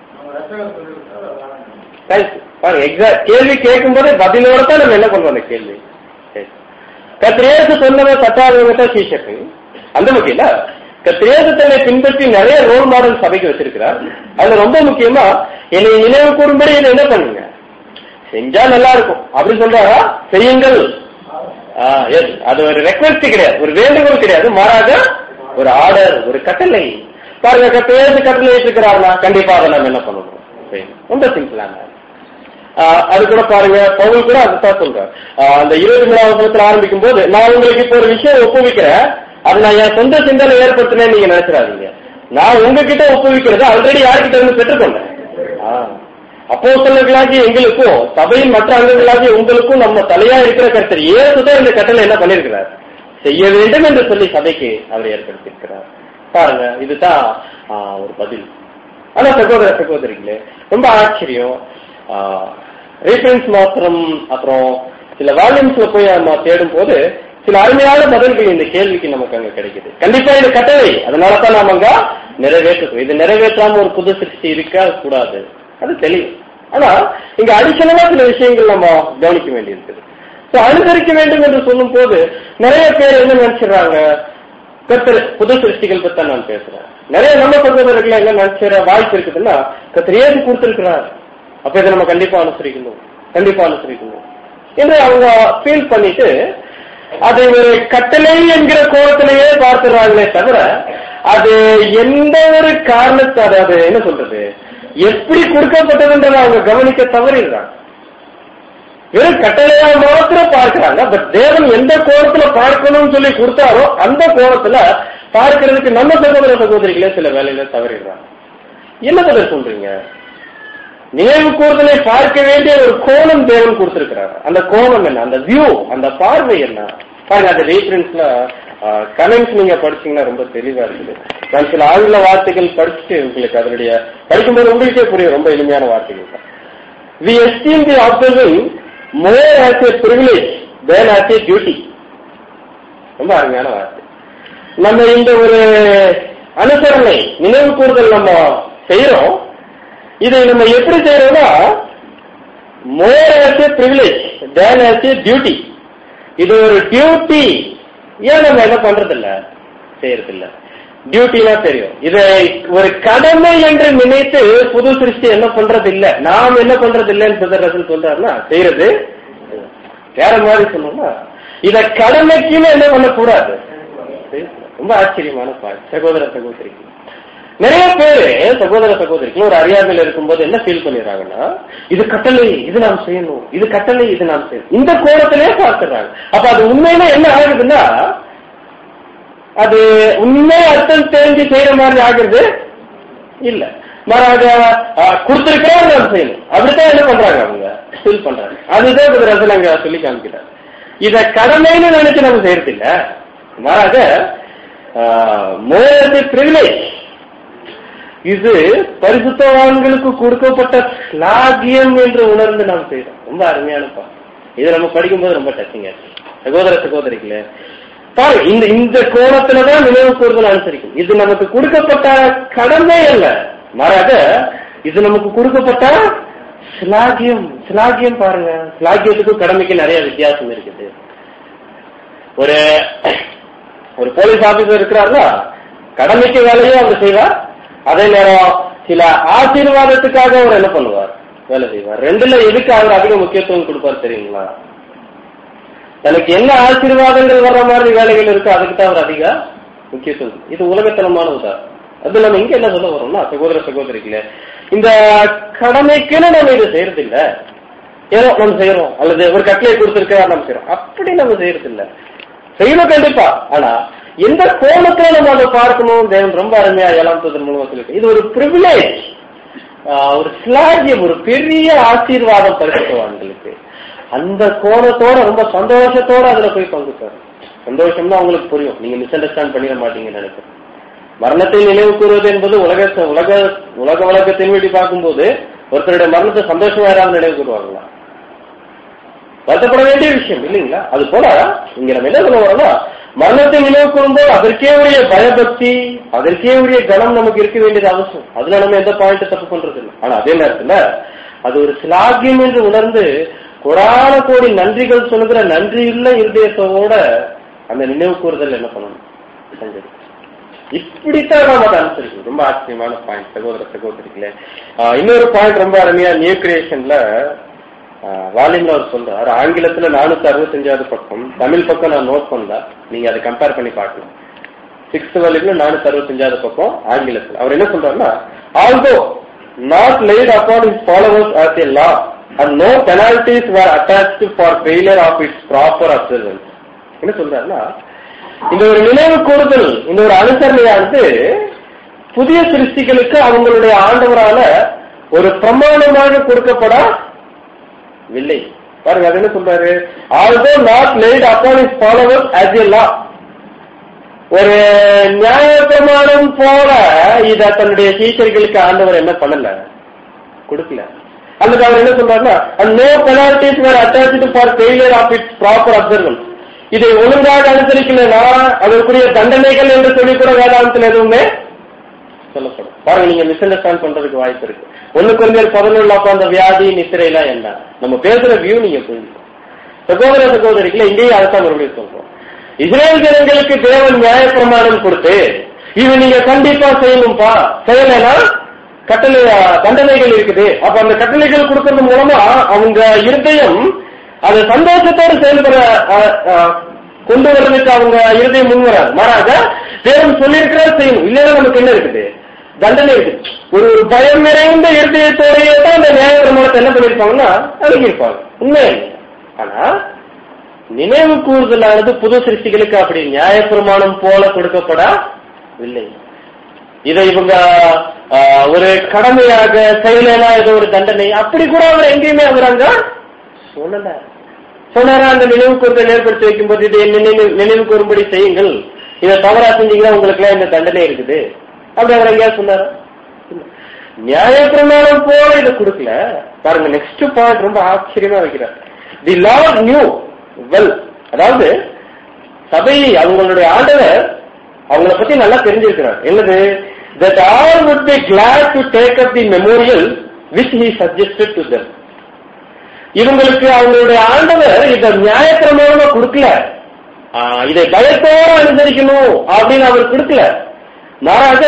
A: பாருங்க, எக்ஸாக்ட் கேள்வி கேட்கும் போதே பதிலோட தான் நம்ம என்ன பண்றோம் அந்த கேள்வி. கத்திரேசு சொன்னதை தட்டாதவங்க தான் சீஷக்கு. அந்த முக்கியம் கத்திரேசு தன்னை பின்பற்றி நிறைய ரோல் மாடல் சபைக்கு வச்சிருக்கிறார். அதுல ரொம்ப முக்கியமா என்னை நினைவு கூறும்படி இதை என்ன பண்ணுங்க, செஞ்சா நல்லா இருக்கும் அப்படின்னு சொல்றாரா? செய்யுங்கள். அது ஒரு ரெக்வெஸ்ட் கிடையாது, ஒரு வேண்டுகோள் கிடையாது, மாறாக ஒரு ஆர்டர், ஒரு கட்டளை. பாருங்க, கத்திரேசு கட்டளை இருக்கிறார்களா? கண்டிப்பா அதை நம்ம என்ன பண்ணணும்? ரொம்ப சிம்பிளான. அது கூட பாருங்க, பவுல் கூட அதுதான் சொல்றாரு. அந்த இருபத்தி மூணாவது வசனத்துல ஆரம்பிக்கும் போது, நான் உங்களுக்கு இப்ப ஒரு விஷயம் ஒப்புவிக்கிறேன், அது நான் என் சொந்த சிந்தனை ஏற்படுத்தினேன்னு நீங்க நினைச்சிடாதீங்க. நான் உங்ககிட்ட ஒப்புவிக்கிறது ஆல்ரெடி யார்கிட்ட இருந்து பெற்றுக்கொண்டேன். அப்போஸ்தலர்களாகிய எங்களுக்கும் சபையின் மற்ற அங்கங்களாகிய உங்களுக்கும் நம்ம தலையா இருக்கிற கர்த்தர் இயேசுதான் இந்த கட்டளை என்ன பண்ணிருக்கிறார், செய்ய வேண்டும் என்று சொல்லி சபைக்கு அவர் ஏற்படுத்தியிருக்கிறார். பாருங்க, இதுதான் ஒரு பதில். ஆனா சகோதர சகோதரிகளே, ரொம்ப ஆச்சரியம். ரெஃபரன்ஸ் மாத்திரம் அப்புறம் சில வால்யூம்ஸ்ல போய் நம்ம தேடும் போது சில அருமையான பதில்கள் இந்த கேள்விக்கு நமக்கு அங்க கிடைக்குது. கண்டிப்பா இது கட்டளை, அதனாலதான் நாம அங்க நிறைவேற்றுவோம். இது நிறைவேற்றாம ஒரு புது சிருஷ்டி இருக்க கூடாது, அது தெளிவு. ஆனா இங்க அடிஷனலா சில விஷயங்கள் நம்ம கவனிக்க வேண்டியிருக்குது. அனுசரிக்க வேண்டும் என்று சொல்லும் போது நிறைய பேர் என்ன நினைச்சிடறாங்க, கர்த்தர் புது சிருஷ்டிகள் பத்தி தான் நான் பேசுறேன். நிறைய நம்ம சகோதரர்கள் என்ன நினைச்சிட வாய்ப்பு இருக்குதுன்னா, கர்த்தர் ஏது கொடுத்திருக்கிறார், அப்ப இதை நம்ம கண்டிப்பா அனுசரிக்கணும், கண்டிப்பா அனுசரிக்கணும் என்று அவங்க ஃபீல் பண்ணிட்டு அது ஒரு கட்டளை என்கிற கோணத்திலேயே பார்த்துறாங்களே தவிர, அது எந்த ஒரு காரணத்தை, அதாவது என்ன சொல்றது, எப்படி கொடுக்கப்பட்டதுன்றதை அவங்க கவனிக்க தவறிடுறாங்க. வெறும் கட்டளையா மாத்திரம் பார்க்கிறாங்க. பட் தேவன் எந்த கோணத்துல பார்க்கணும்னு சொல்லி கொடுத்தாரோ அந்த கோணத்துல பார்க்கிறதுக்கு நம்ம சகோதர சகோதரிகளே சில வேலையில தவறிடுறாங்க. என்ன கதை சொல்றீங்க? நினைவு கூறுதலை பார்க்க வேண்டிய ஒரு கோணம் தேவன் கொடுத்திருக்கிறார். அந்த கோணம் என்ன, அந்த வியூ, அந்த பார்வை என்ன? பாருங்க, அந்த ரீஃபரன்ஸ்ல கமெண்ட்ஸ் நீங்க படிச்சீங்கன்னா ரொம்ப தெளிவா இருக்குது. நான் சில ஆங்கில வார்த்தைகள் படிச்சுட்டு உங்களுக்கு அதனுடைய படிக்கும்போது உங்களுக்கே புரியும், ரொம்ப எளிமையான வார்த்தைகள் தான். We esteem the observing more as a privilege than as a duty. ரொம்ப அருமையான வார்த்தை. நம்ம இந்த ஒரு அனுசரணை நினைவு கூறுதல் நம்ம செய்யறோம். இதை நம்ம எப்படி செய்யறோம்னா, more as a privilege than as a duty. இது ஒரு டியூட்டி. ஏன் நம்ம என்ன பண்றது இல்ல, செய்யறது இல்ல? டியூட்டினா தெரியும், இதை ஒரு கடமை என்று நினைத்து புது சிருஷ்டி என்ன பண்றது இல்ல, நாம் என்ன பண்றது இல்லைன்னு பிரதர் சொல்றாருன்னா செய்யறது வேற மாதிரி சொன்னோம்னா, இத கடமைக்குன்னு என்ன பண்ணக்கூடாது. ரொம்ப ஆச்சரியமான பாயிண்ட் சகோதர சகோதரிக்கு. நிறைய பேரு சகோதர சகோதரிக்கு ஒரு அறியாமையில இருக்கும்போது என்ன ஃபீல் பண்ணிடுறாங்கன்னா, இது கட்டளை, இது நாம் செய்யணும், இது கட்டளை, இது நாம் செய்யணும், இந்த கோணத்திலே பார்த்துறாங்க. அப்ப அது உண்மையில என்ன ஆகுதுன்னா, அது உண்மை அர்த்தம் தெரிஞ்சு செய்யற மாதிரி ஆகுறது இல்ல. மாறாக கொடுத்திருக்கிறோம் நாம் செய்யணும், அப்படித்தான் என்ன பண்றாங்க அவங்க ஃபீல் பண்றாங்க. அதுதான் ஒரு ரசல் அங்க சொல்லி காமிக்கிறார். இத கடமைன்னு நினைச்சு நம்ம செய்யறது இல்ல, மாறாக மோர் பிரிவிலேஜ், இது பரிசுத்தவான்களுக்கு கொடுக்கப்பட்ட ஸ்லாகியம் என்று உணர்ந்து நாம் செய்யறோம். ரொம்ப அருமையான பாடம். இதை நம்ம படிக்கும்போது ரொம்ப டச்சிங் ஆச்சு சகோதர சகோதரிகளே. பாரு, இந்த இந்த கோணத்துலதான் நினைவு கூறுதல் அனுசரிக்கும். இது நமக்கு கொடுக்கப்பட்ட கடமை அல்ல, மாறாக இது நமக்கு கொடுக்கப்பட்ட ஸ்லாகியம். ஸ்லாகியம் பாருங்க, ஸ்லாகியத்துக்கும் கடமைக்கு நிறைய வித்தியாசம் இருக்குது. ஒரு ஒரு போலீஸ் ஆபீசர் இருக்கிறாருன்னா கடமைக்கு வேலையும் அவர் செய்வார், அதே நேரம் சில ஆசீர்வாதத்துக்காக அவர் என்ன பண்ணுவார், வேலை செய்வார். ரெண்டுல எதுக்கு அவர் அதிக முக்கியத்துவம் கொடுப்பார் தெரியுங்களா? தனக்கு என்ன ஆசீர்வாதங்கள் வர்ற மாதிரி வேலைகள் இருக்கு, அதுக்கு தான் அவர் அதிக முக்கியத்துவம். இது உலகத்தனமான உதாரணம். அது நம்ம இங்க என்ன சொல்ல வரோம்னா, சகோதர சகோதரிகளே, இந்த கடமைக்குன்னு நம்ம இதை செய்யறது இல்ல, ஏதோ நம்ம செய்யறோம், அல்லது ஒரு கட்டளை கொடுத்திருக்க நம்ம செய்யறோம், அப்படி நம்ம செய்யறது இல்ல. செய்யணும் கண்டிப்பா, ஆனா எந்த கோணத்துல நம்ம அதை பார்க்கணும் தேவன் ரொம்ப அருமையா ஏழாம் தூதன் மூலமா சொல்லிட்டு இது ஒரு பிரிவிலேஜ், ஒரு ஸ்லாகியம், ஒரு பெரிய ஆசீர்வாதம் பரிசுத்தவான்களுக்கு. அந்த கோணத்தோட ரொம்ப சந்தோஷத்தோட அதுல போய் பங்கு பெறும். சந்தோஷம்னா அவங்களுக்கு புரியும், நீங்க மிஸ் அண்டர்ஸ்டாண்ட் பண்ணிட மாட்டீங்கன்னு நினைக்கிறேன். மரணத்தை நினைவு கூறுவது என்பது உலக உலக உலக வழக்கத்தின் வேண்டி பார்க்கும்போது ஒருத்தருடைய மரணத்தை சந்தோஷமா யாராவது நினைவு கூறுவாங்களா? வருத்தப்பட வேண்டிய விஷயம் இல்லைங்களா? அது போல இங்க நம்ம என்ன சொல்ல வரோம்னா, மரணத்தை நினைவு கூறும்போது அதற்கே உரிய பயபக்தி, அதற்கே உரிய கனம் நமக்கு இருக்க வேண்டியது அவசியம். அதுல நம்ம எந்த பாயிண்ட் தப்பு பண்றது இல்லை. ஆனா அதே நேரத்துல அது ஒரு சிலாகியம் என்று உணர்ந்து கோடான கோடி நன்றிகள் சொல்லுகிற நன்றியுள்ள இருதயத்தோட அந்த நினைவு கூறுதல் என்ன பண்ணணும், செஞ்சது. இப்படித்தான் நம்ம அதை அனுசரிக்கணும். ரொம்ப ஆச்சரியமான பாயிண்ட் சகோதர சகோதரிகளே. இன்னொரு பாயிண்ட் ரொம்ப அருமையா நியூ கிரியேஷன்ல வால்யூம்ல அவர் சொல்றாரு. ஆங்கிலத்துல நானூத்தி அறுபத்தி அஞ்சாவது பக்கம், தமிழ் பக்கம் நான் நோட் பண்ணல, நீங்க அதை கம்பேர் பண்ணி பார்க்கலாம். சிக்ஸ்த் வால்யூம்ல நானூத்தி அறுபத்தி அஞ்சாவது பக்கம் ஆங்கிலத்துல அவர் என்ன சொல்றாருன்னா, although not laid upon his followers as a law and no penalties were attached for failure of its proper observance. என்ன சொல்றாருன்னா, இந்த ஒரு நினைவு கூறுதல், இந்த ஒரு அனுசரணையானது புதிய சிருஷ்டிகளுக்கு அவங்களுடைய ஆண்டவரால ஒரு பிரமாணமாக கொடுக்கப்படவில்லை. பாருங்க அது என்ன சொல்றாரு, although not laid upon his followers as a law, ஒரு நியாய பிரமாணம் போல இத தன்னுடைய சீஷர்களுக்கு ஆண்டவர் என்ன பண்ணல, கொடுக்கல. அல்லது அவர் என்ன சொல்றாருன்னா, and no penalties were attached for failure of its proper observance. இதை ஒழுங்காக அனுசரிக்கலனா அதற்குரிய தண்டனைகள் என்று சொல்லி கூட வேதாந்தத்தில் எதுவுமே சொல்லப்படும். பாருங்க, நீங்க மிஸ் அண்டர்ஸ்டாண்ட் பண்றதுக்கு வாய்ப்பு இருக்கு. ஒண்ணு கொஞ்சம் பதினொன்று அப்ப அந்த வியாதி நித்திரைலாம் என்ன நம்ம பேசுற வியூ நீங்க புரிஞ்சுக்கணும். சகோதர சகோதரிகளை இங்கேயும் அதைத்தான் மறுபடியும் சொல்றோம். இஸ்ரேல் ஜனங்களுக்கு தேவன் நியாய பிரமாணம் கொடுத்து இது நீங்க கண்டிப்பா செய்யணும்பா, செய்யலைன்னா கட்டளை தண்டனைகள் இருக்குது. அப்ப அந்த கட்டளைகள் கொடுக்கறது மூலமா அவங்க இருதயம் அது சந்தோஷத்தோடு செயல்பட கொண்டு வர்றதுக்கு அவங்க இருதயம் முன்வராது. மாறாக தேவன் சொல்லியிருக்கிறார் செய்யணும், இல்லைன்னா நமக்கு என்ன இருக்குது, தண்டனை இருக்குது. ஒரு ஒரு பயம் நிறைந்த இருதயத்தோடையே தான் அந்த நியாய பிரமாணத்தை என்ன பண்ணிருப்பாங்கன்னா அழகியிருப்பாங்க. உண்மை. ஆனா நினைவு கூறுதலானது புது சிருஷ்டிகளுக்கு அப்படி நியாய பிரமாணம் போல கொடுக்கப்படவில்லை. இதை இவங்க ஒரு கடமையாக செயலா ஏதோ ஒரு தண்டனை அப்படி கூட அவர் எங்கேயுமே அவர் அங்க சொல்லல. சொன்னாரா அந்த நினைவு கூறுதல் ஏற்படுத்தி வைக்கும் போது இதை நினைவு நினைவு கூறும்படி செய்யுங்கள், இதை தவறா செஞ்சீங்கன்னா உங்களுக்கு எல்லாம் இந்த தண்டனை இருக்குது அப்படி அவர் எங்கேயாவது சொன்னாரா? நியாய பிரமாணம் போல இதை கொடுக்கல. பாருங்க நெக்ஸ்ட் பாயிண்ட் ரொம்ப ஆச்சரியமா வைக்கிறார். தி லார்ட் நியூ வெல், அதாவது சபையை அவங்களுடைய ஆண்டவர் அவங்கள பத்தி நல்லா தெரிஞ்சிருக்கிறார். என்னது, that all would be glad to take up the memorial which he suggested to them. இவங்களுக்கு அவங்களுடைய ஆண்டவர் இதை நியாய பிரமாணமா கொடுக்கல, இதை பயத்தோடு அனுசரிக்கணும் அப்படின்னு அவர் கொடுக்கல. மாறாக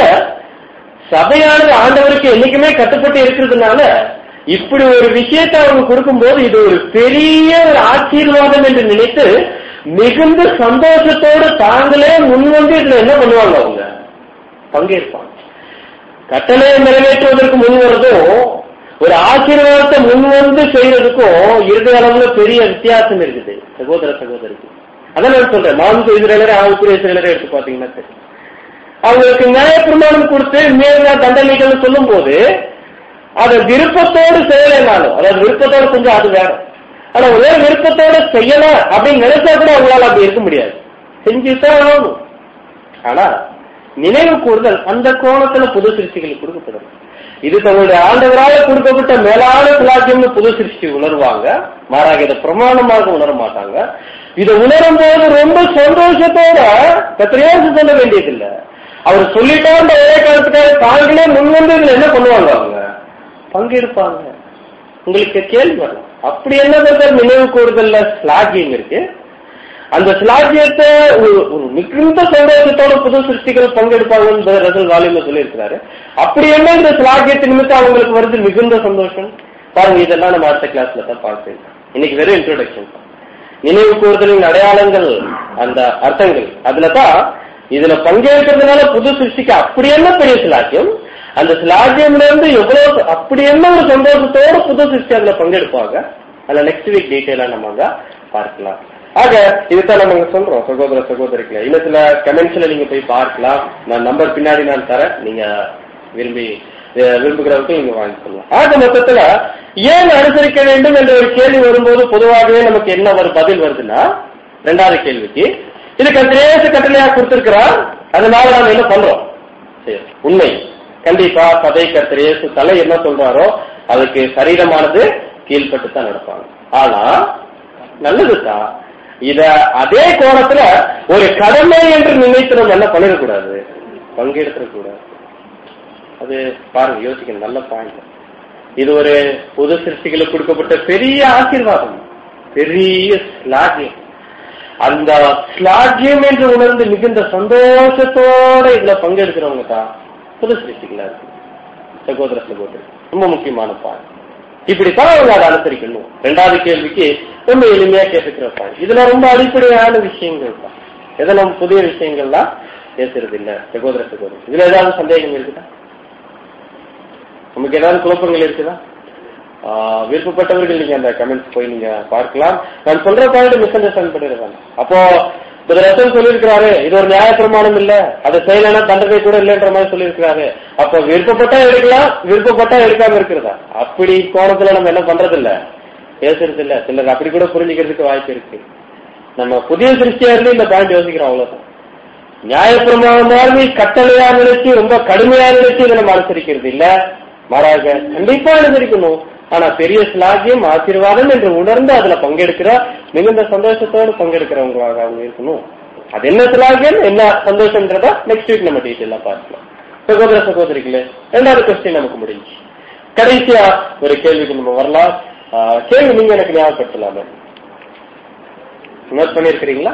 A: சபையானது ஆண்டவருக்கு என்னைக்குமே கட்டுப்பட்டு இருக்கிறதுனால இப்படி ஒரு விஷயத்தை அவங்க கொடுக்கும் போது இது ஒரு பெரிய ஒரு ஆசீர்வாதம் என்று நினைத்து மிகுந்த சந்தோஷத்தோடு தாங்களே முன்வந்து இதுல என்ன பண்ணுவாங்க, அவங்க பங்கேற்பாங்க. கட்டளையை நிறைவேற்றுவதற்கு முன்வரதும் ஒரு ஆசீர்வாதத்தை முன்வந்து செய்யறதுக்கும் இருந்த அளவுல பெரிய வித்தியாசம் இருக்குது சகோதர சகோதரிக்கு. அதான் நான் சொல்றேன், மாம்ச இஸ்ரேலரை ஆவுக்குரிய இஸ்ரேலரை எடுத்து பாத்தீங்கன்னா சரி, அவங்களுக்கு நியாய பிரமாணம் கொடுத்து மேல தண்டனைகள் சொல்லும் போது அதை விருப்பத்தோடு செய்யலைனாலும், அதாவது விருப்பத்தோடு செஞ்சா அது வேற. ஆனா ஒரே விருப்பத்தோட செய்யல அப்படின்னு நினைச்சா கூட அவங்களால அப்படி இருக்க முடியாது, செஞ்சுதான் ஆகணும். ஆனா நினைவு கூறுதல் அந்த கோணத்துல புது சிருஷ்டிகளுக்கு கொடுக்கப்படும். இது தங்களுடைய ஆண்டவரால் கொடுக்கப்பட்ட மேலான பிளாக்கியம்னு புது சிருஷ்டி உணர்வாங்க. மாறாக இதை பிரமாணமாக உணர மாட்டாங்க. இதை உணரும் போது ரொம்ப சந்தோஷத்தோட கத்திரியாசம் சொல்ல வேண்டியது இல்லை, அவர் சொல்லிட்டா அந்த ஒரே காலத்துக்காக தாங்களே முன்வந்து இதுல என்ன பண்ணுவாங்க, அவங்க பங்கெடுப்பாங்க. உங்களுக்கு கேள்வி வரலாம், அப்படி என்ன நினைவு கூறுதல்ல ஸ்லாகியம் இருக்கு, அந்த ஸ்லாகியத்தை ஒரு மிகுந்த சந்தோஷத்தோட புது சிருஷ்டிகள் பங்கெடுப்பாங்க ரசல் வாலியம்ல சொல்லியிருக்கிறாரு. அப்படி என்ன இந்த ஸ்லாகியத்தின் நிமித்தம் அவங்களுக்கு வருது மிகுந்த சந்தோஷம். பாருங்க, இதெல்லாம் நம்ம அடுத்த கிளாஸ்ல தான் பார்க்கலாம். இன்னைக்கு வெறும் இன்ட்ரோடக்ஷன் தான். நினைவு கூறுதலின் அடையாளங்கள், அந்த அர்த்தங்கள், அதுலதான் இதுல பங்கேற்கிறதுனால புது சிருஷ்டிக்கு அப்படி என்ன பெரிய ஸ்லாகியம், அந்த ஸ்லாகியம்ல இருந்து எவ்வளவு அப்படி என்ன ஒரு சந்தோஷத்தோட புது சிருஷ்டி அதுல பங்கெடுப்பாங்க. அதுல நெக்ஸ்ட் வீக் டீட்டெயிலா நம்ம பார்க்கலாம். ஆக இதுதான் நம்ம சொல்றோம் சகோதர சகோதரிகளை. இன்னும் சில கமெண்ட்ஸ்ல நீங்க போய் பார்க்கலாம். நான் நம்பர் பின்னாடி நான் தரேன், நீங்க விரும்பி விரும்புகிறவர்கள் நீங்க வாங்கி சொல்லலாம். ஆக மொத்தத்துல ஏன் அனுசரிக்க வேண்டும் என்ற ஒரு கேள்வி வரும்போது பொதுவாகவே நமக்கு என்ன ஒரு பதில் வருதுன்னா, இரண்டாவது கேள்விக்கு இது கத்திரேசு கட்டளையா கொடுத்திருக்கிறார், அதனால நாம என்ன பண்றோம்? சரி, உண்மை கண்டிப்பா சபை கத்திரேசு தலை என்ன சொல்றாரோ அதுக்கு சரீரமானது கீழ்பட்டு தான் நடப்பாங்க. ஆனா நல்லதுதான், இத அதே கோணத்துல ஒரு கடமை என்று நினைத்து நம்ம என்ன பண்ணிடக்கூடாது, பங்கெடுத்துடக்கூடாது. அது பாருங்க, யோசிக்கணும், நல்ல பாயிண்ட். இது ஒரு புது சிருஷ்டிகளுக்கு கொடுக்கப்பட்ட பெரிய ஆசீர்வாதம், பெரிய ஸ்லாகியம். அந்த ஸ்லாகியம் என்று உணர்ந்து மிகுந்த சந்தோஷத்தோட இதுல பங்கெடுக்கிறவங்க தான் புது சிருஷ்டிகளா இருக்கு. சகோதர சகோதரி, ரொம்ப முக்கியமான பாயிண்ட். இப்படித்தான் அவங்க அதை அனுசரிக்கணும். ரெண்டாவது கேள்விக்கு ரொம்ப எளிமையா கேட்டுக்கிற பாயிண்ட். இதுல ரொம்ப அடிப்படையான விஷயங்கள் தான், எதெல்லாம் புதிய விஷயங்கள்லாம் பேசுறது இல்ல. சகோதர சகோதரி, இதுல ஏதாவது சந்தேகம் இருக்குதா? நமக்கு ஏதாவது குழப்பங்கள் இருக்குதா? விருப்பப்பட்டவர்கள் நீங்க அந்த கமெண்ட்ஸ் போய் நீங்க பார்க்கலாம். நான் சொல்ற பாயிண்ட் மிஸ் அண்டர்ஸ்டாண்ட் பண்ணிடுறாங்க. அப்போ ரசன் சொல்லியிருக்கிறாரு இது ஒரு நியாய பிரமாணம் இல்ல, அதை செய்யலன்னா தண்டனை கூட இல்லைன்ற மாதிரி சொல்லியிருக்கிறாரு. அப்ப விருப்பப்பட்டா எடுக்கலாம், விருப்பப்பட்டா எடுக்காம இருக்கிறதா? அப்படி கோணத்துல நம்ம என்ன பண்றது இல்ல, பேசுறது இல்ல. சிலர் அப்படி கூட புரிஞ்சுக்கிறதுக்கு வாய்ப்பு இருக்கு. நம்ம புதிய திருஷ்டியா இருந்து இந்த பாயிண்ட் யோசிக்கிறோம், அவ்வளவுதான். நியாயப்பிரமாணமாக கட்டளையா நினைச்சு ரொம்ப கடுமையா நினைச்சு இதை நம்ம அனுசரிக்கிறது இல்ல, மாறாக கண்டிப்பா அனுசரிக்கணும். ஆனா பெரிய ஸ்லாகியம் ஆசீர்வாதம் என்று உணர்ந்து அதுல பங்கெடுக்கிற மிகுந்த சந்தோஷத்தோடு பங்கெடுக்கிறவங்களாக அவங்க இருக்கணும். அது என்ன ஸ்லாகியம் என்ன சந்தோஷம்ன்றதா நெக்ஸ்ட் வீக் நம்ம டீட்டெயிலா பார்க்கலாம். சகோதர சகோதரிகளே, இரண்டாவது கொஸ்டின் நமக்கு முடிஞ்சு. கடைசியா ஒரு கேள்விக்கு நம்ம வரலாம். கேள்வி நீங்க எனக்கு ஞாபகப்படுத்தலாமே, நோட் பண்ணிருக்கிறீங்களா?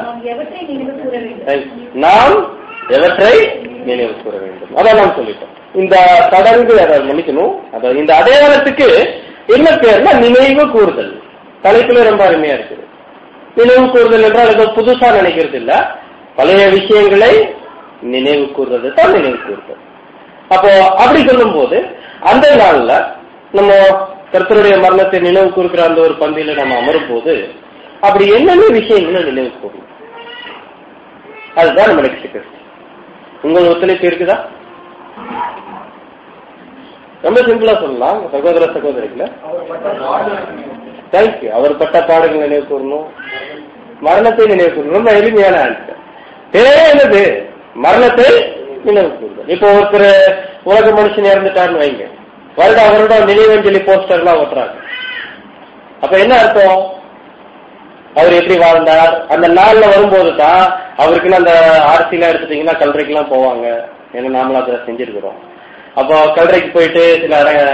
A: நாம் எவற்றை நினைவு கூற வேண்டும், அதான் நாம் சொல்லிட்டோம். இந்த சடங்கு அதை மன்னிக்கணும், அதாவது இந்த அடையாளத்துக்கு என்ன பேர்னா நினைவு கூறுதல். தலைப்புல ரொம்ப அருமையா இருக்குது. நினைவு கூறுதல் என்றால் ஏதோ புதுசா நினைக்கிறது இல்ல, பழைய விஷயங்களை நினைவு கூறுறது தான் நினைவு கூறுதல். அப்போ அப்படி சொல்லும் போது அந்த நாள்ல நம்ம கர்த்தருடைய மரணத்தை நினைவு கூறுகிற அந்த ஒரு பந்தியில நம்ம அமரும் போது அப்படி என்னென்ன விஷயங்களை நினைவு கூறணும், அதுதான் நம்ம நெக்ஸ்ட் கொஸ்டின். உங்கள் ஒத்துழைப்பு இருக்குதா? ரொம்ப சிம்பிளா சொல்லலாம் சகோதர சகோதரிகளை. தேங்க்யூ. அவர் பட்ட பாடுகள் நினைவு கூறணும், மரணத்தை நினைவு கூறணும். ரொம்ப எளிமையான ஆன்சர். தேவையானது மரணத்தை நினைவு கூறுதல். இப்போ ஒருத்தர் உலக மனுஷன் இறந்துட்டாருன்னு வைங்க, வருட வருடம் நினைவஞ்சலி போஸ்டர் எல்லாம் ஓட்டுறாங்க. அப்ப என்ன அர்த்தம்? அவர் எப்படி வாழ்ந்தார் அந்த நாள்ல வரும்போது தான் அவருக்குன்னு அந்த ஆர்சி எல்லாம் எடுத்துட்டீங்கன்னா கல்றைக்கு எல்லாம் போவாங்க. ஏன்னா நாமளும் அதை செஞ்சிருக்கிறோம். அப்போ கல்றைக்கு போயிட்டு சில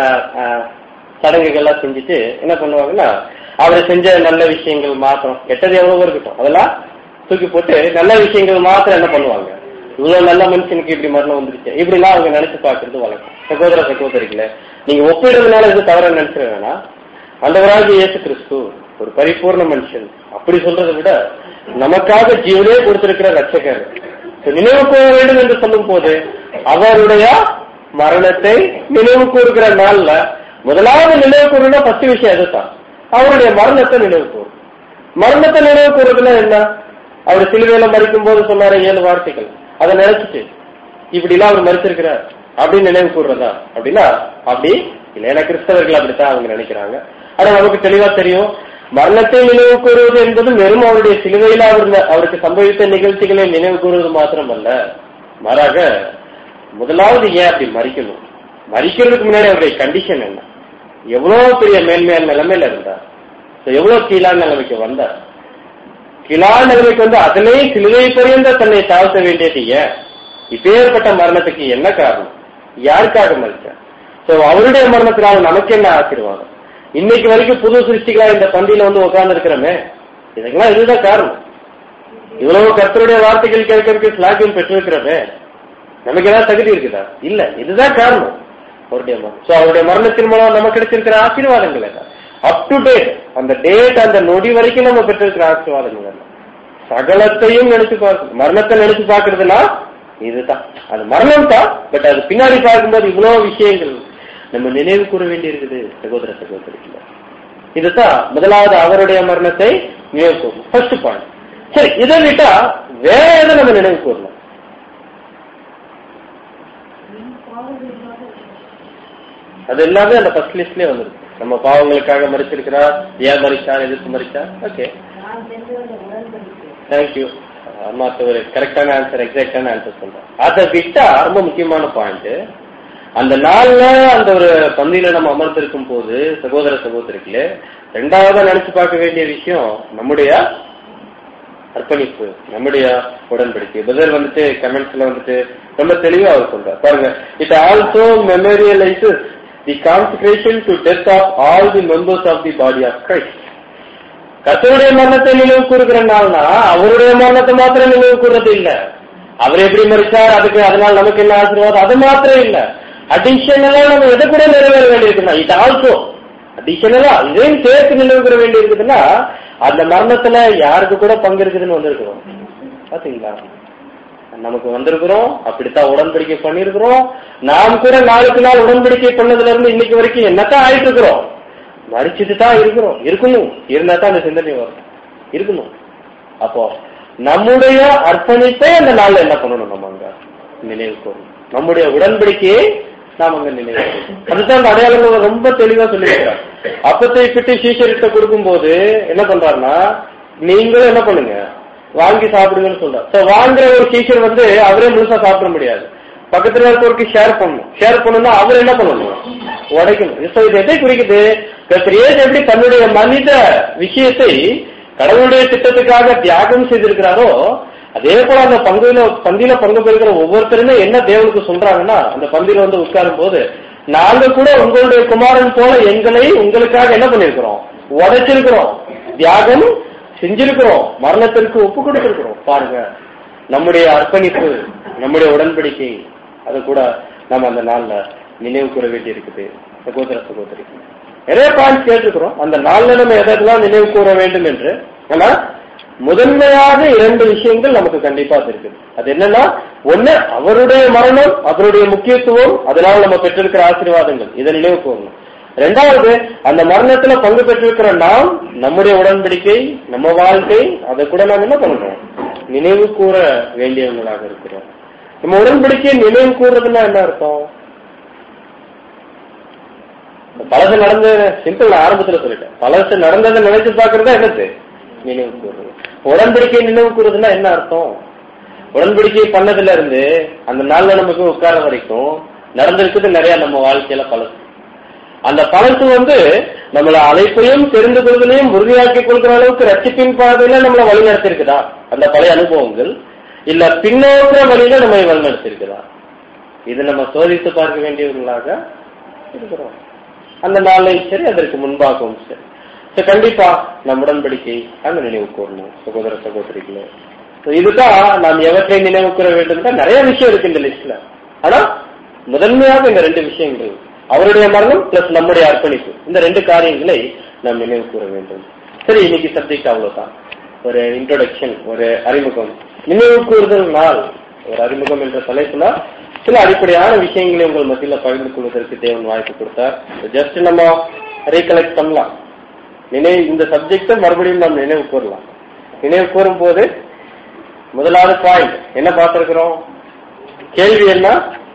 A: சடங்குகள்லாம் செஞ்சுட்டு என்ன பண்ணுவாங்கன்னா அவர் செஞ்ச நல்ல விஷயங்கள் மாத்திரம், கெட்டது எவ்வளவோ இருக்கட்டும் அதெல்லாம் தூக்கி போட்டு நல்ல விஷயங்கள் மாத்திரம் என்ன பண்ணுவாங்க, இவ்வளவு நல்ல மனுஷனுக்கு இப்படி மரணம் வந்துருச்சு இப்படிலாம் அவங்க நினைச்சு பாக்குறது வழக்கம். சகோதர சகோதரிகளை, நீங்க ஒப்பிடுறதுனால இது தவற நினைச்சிட வேணா. ஆண்டவராகிய இயேசு கிறிஸ்து ஒரு பரிபூர்ண மனுஷன், அப்படி சொல்றதை விட நமக்காக ஜீவனே கொடுத்திருக்கிற ரட்சகர். நினைவு கூற வேண்டும் என்று சொல்லும் போது அவருடைய மரணத்தை நினைவு கூறுகிற நாள்ல முதலாவது நினைவு கூறுனா பத்து விஷயம் எதுதான், அவருடைய மரணத்தை நினைவு கூறும். மரணத்தை நினைவு கூறுறதுல என்ன, அவர் சிலுவையில மறிக்கும் போது சொன்னார ஏழு வார்த்தைகள், அதை நினைச்சிட்டு இப்படி எல்லாம் அவர் மறிச்சிருக்கிறார் அப்படின்னு நினைவு கூறுறதா அப்படின்னா அப்படி இல்ல. ஏன்னா கிறிஸ்தவர்கள் அப்படித்தான் அவங்க நினைக்கிறாங்க. ஆனா நமக்கு தெளிவா தெரியும், மரணத்தை நினைவு கூறுவது என்பது வெறும் அவருடைய சிலுவையில அவர் அவருக்கு சம்பவித்த நிகழ்ச்சிகளை நினைவு கூறுவது மாத்திரமல்ல, மாறாக முதலாவது ஏன் அப்படி மறிக்கணும், மறிக்கிறதுக்கு முன்னாடி அவருடைய கண்டிஷன் என்ன, எவ்வளவு பெரிய மேன்மையான நிலைமையில இருந்தார், எவ்வளவு கீழான நிலைமைக்கு வந்தார், கீழான நிலைமைக்கு வந்து அதிலே சிலுவை பரியந்த தன்னை தாழ்த்த வேண்டியது ஏன், இப்பேற்பட்ட மரணத்துக்கு என்ன காரணம், யாருக்காக மறிச்சார், சோ அவருடைய மரணத்தினால் நமக்கு என்ன ஆசீர்வாதம், இன்னைக்கு வரைக்கும் புது சிருஷ்டிகளா இந்த பந்தியில வந்து உட்கார்ந்து இருக்கிறோமே, இதுக்கெல்லாம் இதுதான் காரணம். இவ்வளவு கர்த்தருடைய வார்த்தைகள் கேட்கறதுக்கு ஸ்லாக்கியம் பெற்றிருக்கிறோமே, நமக்கு ஏதாவது தகுதி இருக்குதா? இல்ல. இதுதான் காரணம், அவருடைய மரணம். சோ அவருடைய மரணத்தின் மூலம் நமக்கு கிடைச்சிருக்கிற ஆசீர்வாதங்கள் என்ன, அப் டு டேட் அந்த டேட் அந்த நொடி வரைக்கும் நம்ம பெற்றிருக்கிற ஆசீர்வாதங்கள் என்ன, சகலத்தையும் நினைச்சு பார்க்கணும். மரணத்தை நினைச்சு பார்க்கறதுனா இதுதான், அது மரணம் தான். பட் அது பின்னாடி பார்க்கும்போது இவ்வளவு விஷயங்கள் நம்ம நினைவு கூற வேண்டி இருக்குது சகோதர சகோதரிகள். இதுதான் முதலாவது அவருடைய மரணத்தை நினைவு கூறும். First point. சரி, இதை விட்டா வேற எதை நம்ம நினைவு கூறலாம்? அது எல்லாமே அந்த ஃபர்ஸ்ட் லிஸ்ட்லயே வந்துருக்கு. நம்ம பாவங்களுக்காக மறிச்சிருக்கிறார், ஏன் மறிச்சார், எதுக்கு மறிச்சார். Okay, thank you. அம்மா ஒரு கரெக்டான ஆன்சர், எக்ஸாக்டான ஆன்சர் சொல்றேன். அதை விட்டா ரொம்ப முக்கியமான பாயிண்ட், அந்த நாள்ல அந்த ஒரு பந்தியில நம்ம அமர்ந்திருக்கும் போது சகோதர சகோதரிகளே, ரெண்டாவதா நினைச்சு பார்க்க வேண்டிய விஷயம் நம்முடைய அர்ப்பணிப்பு, நம்முடைய உடன்படிக்கை. பிரதர் வந்துட்டு கமெண்ட்ஸ்ல வந்துட்டு ரொம்ப தெளிவா அவர் சொல்றார் பாருங்க. It also memorializes the consecration to death of all the members of the body of Christ. கர்த்தருடைய மரணத்தை நினைவு கூறுகிற நாள்னா அவருடைய மரணத்தை மாத்திரம் நினைவு கூறுறது இல்ல. அவர் எப்படி மறிச்சார், அதுக்கு அதனால நமக்கு என்ன ஆசீர்வாதம், அது மாத்திரம் இல்ல. அடிஷனலா நம்ம எதை கூட நிறைவேற வேண்டியிருக்குன்னா, இது ஆல்சோ அடிஷனலா இதையும் சேர்த்து நினைவு கூற வேண்டி இருக்குதுன்னா, அந்த மரணத்துல யாருக்கு கூட பங்கு இருக்குதுன்னு வந்திருக்கிறோம். பாத்தீங்களா, நமக்கு வந்திருக்கிறோம், அப்படித்தான் உடன்படிக்கை பண்ணிருக்கிறோம். நாம் கூட நாளுக்கு நாள் உடன்படிக்கை பண்ணதுல இருந்து இன்னைக்கு வரைக்கும் என்னத்தான் ஆயிட்டு இருக்கிறோம், மறிச்சுட்டு தான் இருக்கிறோம். இருக்கணும், இருந்தா தான் அந்த சிந்தனை வரும், இருக்கணும். அப்போ நம்முடைய அர்ப்பணிப்பை அந்த நாள்ல என்ன பண்ணணும், நம்ம அங்க நினைவு கூறணும். நம்முடைய உடன்படிக்கையை நாம் அங்க நினைவு, அதுதான் அந்த அடையாளங்கள் ரொம்ப தெளிவா சொல்லியிருக்கிறார். அப்பத்தை பிட்டு சீஷரிட்ட கொடுக்கும் போது என்ன பண்றாருன்னா, நீங்களும் என்ன பண்ணுங்க, வாங்கி சாப்பிடுங்கன்னு சொல்றாரு. வாங்குற ஒரு சீஷர் வந்து அவரே முழுசா சாப்பிட முடியாது, பக்கத்துல இருக்கவருக்கு ஷேர் பண்ணணும். ஷேர் பண்ணணும்னா அவர் என்ன பண்ணணும், உடைக்கணும். இது எதை குறிக்குது, கர்த்தர் எப்படி தன்னுடைய மனித விஷயத்தை கடவுளுடைய திட்டத்துக்காக தியாகம் செய்திருக்கிறாரோ, அதே போல அந்த பங்குல பந்தியில பங்கு பெறுகிற ஒவ்வொருத்தருமே என்ன தேவனுக்கு சொல்றாங்கன்னா, அந்த பந்தியில வந்து உட்காரும் போது, நாங்க கூட உங்களுடைய குமாரன் போல எங்களை உங்களுக்காக என்ன பண்ணிருக்கிறோம், உடைச்சிருக்கிறோம், தியாகம் செஞ்சிருக்கிறோம், மரணத்திற்கு ஒப்பு கொடுத்திருக்கிறோம். பாருங்க, நம்முடைய அர்ப்பணிப்பு, நம்முடைய உடன்படிக்கை, அது கூட நம்ம அந்த நாள்ல நினைவு கூற வேண்டி இருக்குது. சகோதர சகோதரி, நிறைய பாயிண்ட் கேட்டிருக்கிறோம் அந்த நாள்ல நம்ம எதெல்லாம் நினைவு கூற வேண்டும் என்று. ஆனா முதன்மையாக இரண்டு விஷயங்கள் நமக்கு கண்டிப்பா இருக்குது. அது என்னன்னா, ஒண்ணு அவருடைய மரணம், அவருடைய முக்கியத்துவம், அதனால நம்ம பெற்றிருக்கிற ஆசீர்வாதங்கள், இதை நினைவு கூறணும். ரெண்டாவது, அந்த மரணத்துல பங்கு பெற்றிருக்கிற நாம், நம்முடைய உடன்படிக்கை, நம்ம வாழ்க்கை, அதை கூட நாம் என்ன பண்ணணும், நினைவு கூற வேண்டியவங்களாக இருக்கிறோம். நம்ம உடன்படிக்கையை நினைவு கூறுறதுன்னா என்ன அர்த்தம்? பழசு நடந்த சிம்பிள் ஆரம்பத்துல சொல்லிட்டேன். பழசு நடந்ததை நினைச்சு பாக்குறதா என்னது, நினைவு கூறுறது. உடன்படிக்கை நினைவு கூறுறதுன்னா என்ன அர்த்தம்? உடன்படிக்கை பண்ணதுல இருந்து அந்த நாள்ல நமக்கு உட்கார வரைக்கும் நடந்திருக்குது நிறைய நம்ம வாழ்க்கையில பழசு. அந்த பழசு வந்து நம்மள அழைப்பையும் தெரிந்து கொள்வதையும் உறுதியாக்கிக் கொள்கிற அளவுக்கு ரட்சிப்பின் பாதையில நம்மளை வழிநடத்திருக்குதா அந்த பழைய அனுபவங்கள், இல்ல பின்னோக்கிற வழியில நம்ம வழிநடத்திருக்குதா? இது நம்ம சோதித்து பார்க்க வேண்டியவர்களாக இருக்கிறோம். அந்த நாளையும் சரி, அதற்கு முன்பாகவும் சரி. கண்டிப்பா நம் உடன்படிக்கை அந்த நினைவு கூறணும் சகோதர சகோதரிகளே. இதுதான் நாம் எவற்றை நினைவு கூற வேண்டும். நிறைய விஷயம் இருக்கு இந்த லிஸ்ட்ல, ஆனா முதன்மையாக இந்த ரெண்டு விஷயங்கள், அவருடைய மரணம் பிளஸ் நம்முடைய அர்ப்பணிப்பு, இந்த ரெண்டு காரியங்களை நாம் நினைவு கூற வேண்டும். சரி, இன்னைக்கு சப்ஜெக்ட் அவ்வளவுதான். ஒரு இன்ட்ரோடக்ஷன், ஒரு அறிமுகம். நினைவு கூறுதல் நாள் ஒரு அறிமுகம் என்ற தலைப்புல சில அடிப்படையான விஷயங்களை உங்கள் மத்தியில பகிர்ந்து கொள்வதற்கு தேவன் வாய்ப்பு கொடுத்தார். ஜஸ்ட் நம்ம ரீகலெக்ட் பண்ணலாம். நினைவு இந்த சப்ஜெக்ட மறுபடியும் நாம் நினைவு கூறலாம். நினைவு கூறும் போது முதலாவது பாயிண்ட் என்ன பார்த்திருக்கிறோம்? கேள்வி என்ன?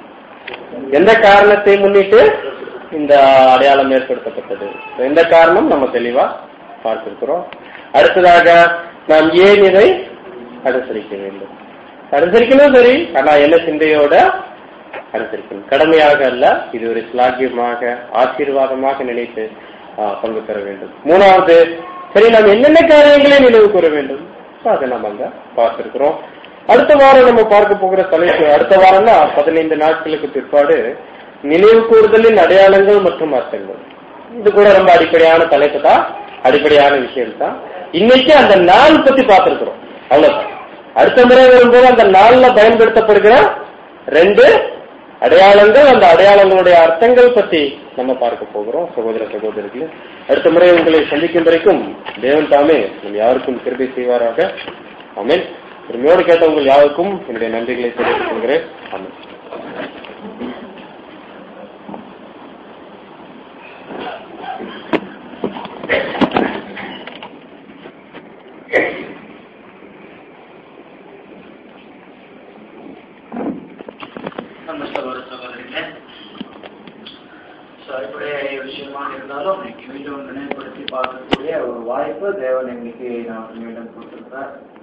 A: எந்த காரணத்தை முன்னிட்டு இந்த அடையாளம் ஏற்படுத்தப்பட்டது? எந்த காரணம் நம்ம தெளிவா பார்த்திருக்கிறோம். அடுத்ததாக நாம் ஏன் இதை அனுசரிக்க வேண்டும்? அனுசரிக்கணும் சரி, ஆனா என்ன சிந்தையோட அனுசரிக்கணும்? கடமையாக அல்ல, இது ஒரு ஸ்லாகியமாக ஆசீர்வாதமாக நினைத்து பங்கு பெற வேண்டும். மூணாவது, சரி நாம் என்னென்ன காரியங்களை நினைவு கூற வேண்டும், அதை நம்ம அங்க பார்த்திருக்கிறோம். அடுத்த வாரம் நம்ம பார்க்க போகிற தலைப்பு, அடுத்த வாரம்னா பதினைந்து நாட்களுக்கு பிற்பாடு நினைவு கூறுதலின் அடையாளங்கள் மற்றும் அர்த்தங்கள். இது கூட ரொம்ப அடிப்படையான தலைப்பு தான், அடிப்படையான விஷயம் தான். இன்னைக்கு அந்த நாள் பத்தி பார்த்திருக்கிறோம், அவ்வளவுதான். அடுத்த முறை வரும்போது அந்த நாள்ல பயன்படுத்தப்படுகிற ரெண்டு அடையாளங்கள், அந்த அடையாளங்களுடைய அர்த்தங்கள் பத்தி நம்ம பார்க்க போகிறோம் சகோதர சகோதரிகளே. அடுத்த முறை உங்களை சந்திக்கும் வரைக்கும் தேவன் தாமே நம் யாருக்கும் கிருபை செய்வாராக. ஆமென். உரிமையோடு கேட்ட உங்கள் யாருக்கும் என்னுடைய நன்றிகளை தெரிவித்துக் கொள்கிறேன். ஆமென்.
C: நம்ம சகோதர சகோதரிகளே, அடிப்படை விஷயமா இருந்தாலும் மீண்டும் நினைவுபடுத்தி பார்க்கக்கூடிய ஒரு வாய்ப்பு தேவன் எங்களுக்கு நமக்கு மீண்டும் கொடுத்திருக்கிறார்.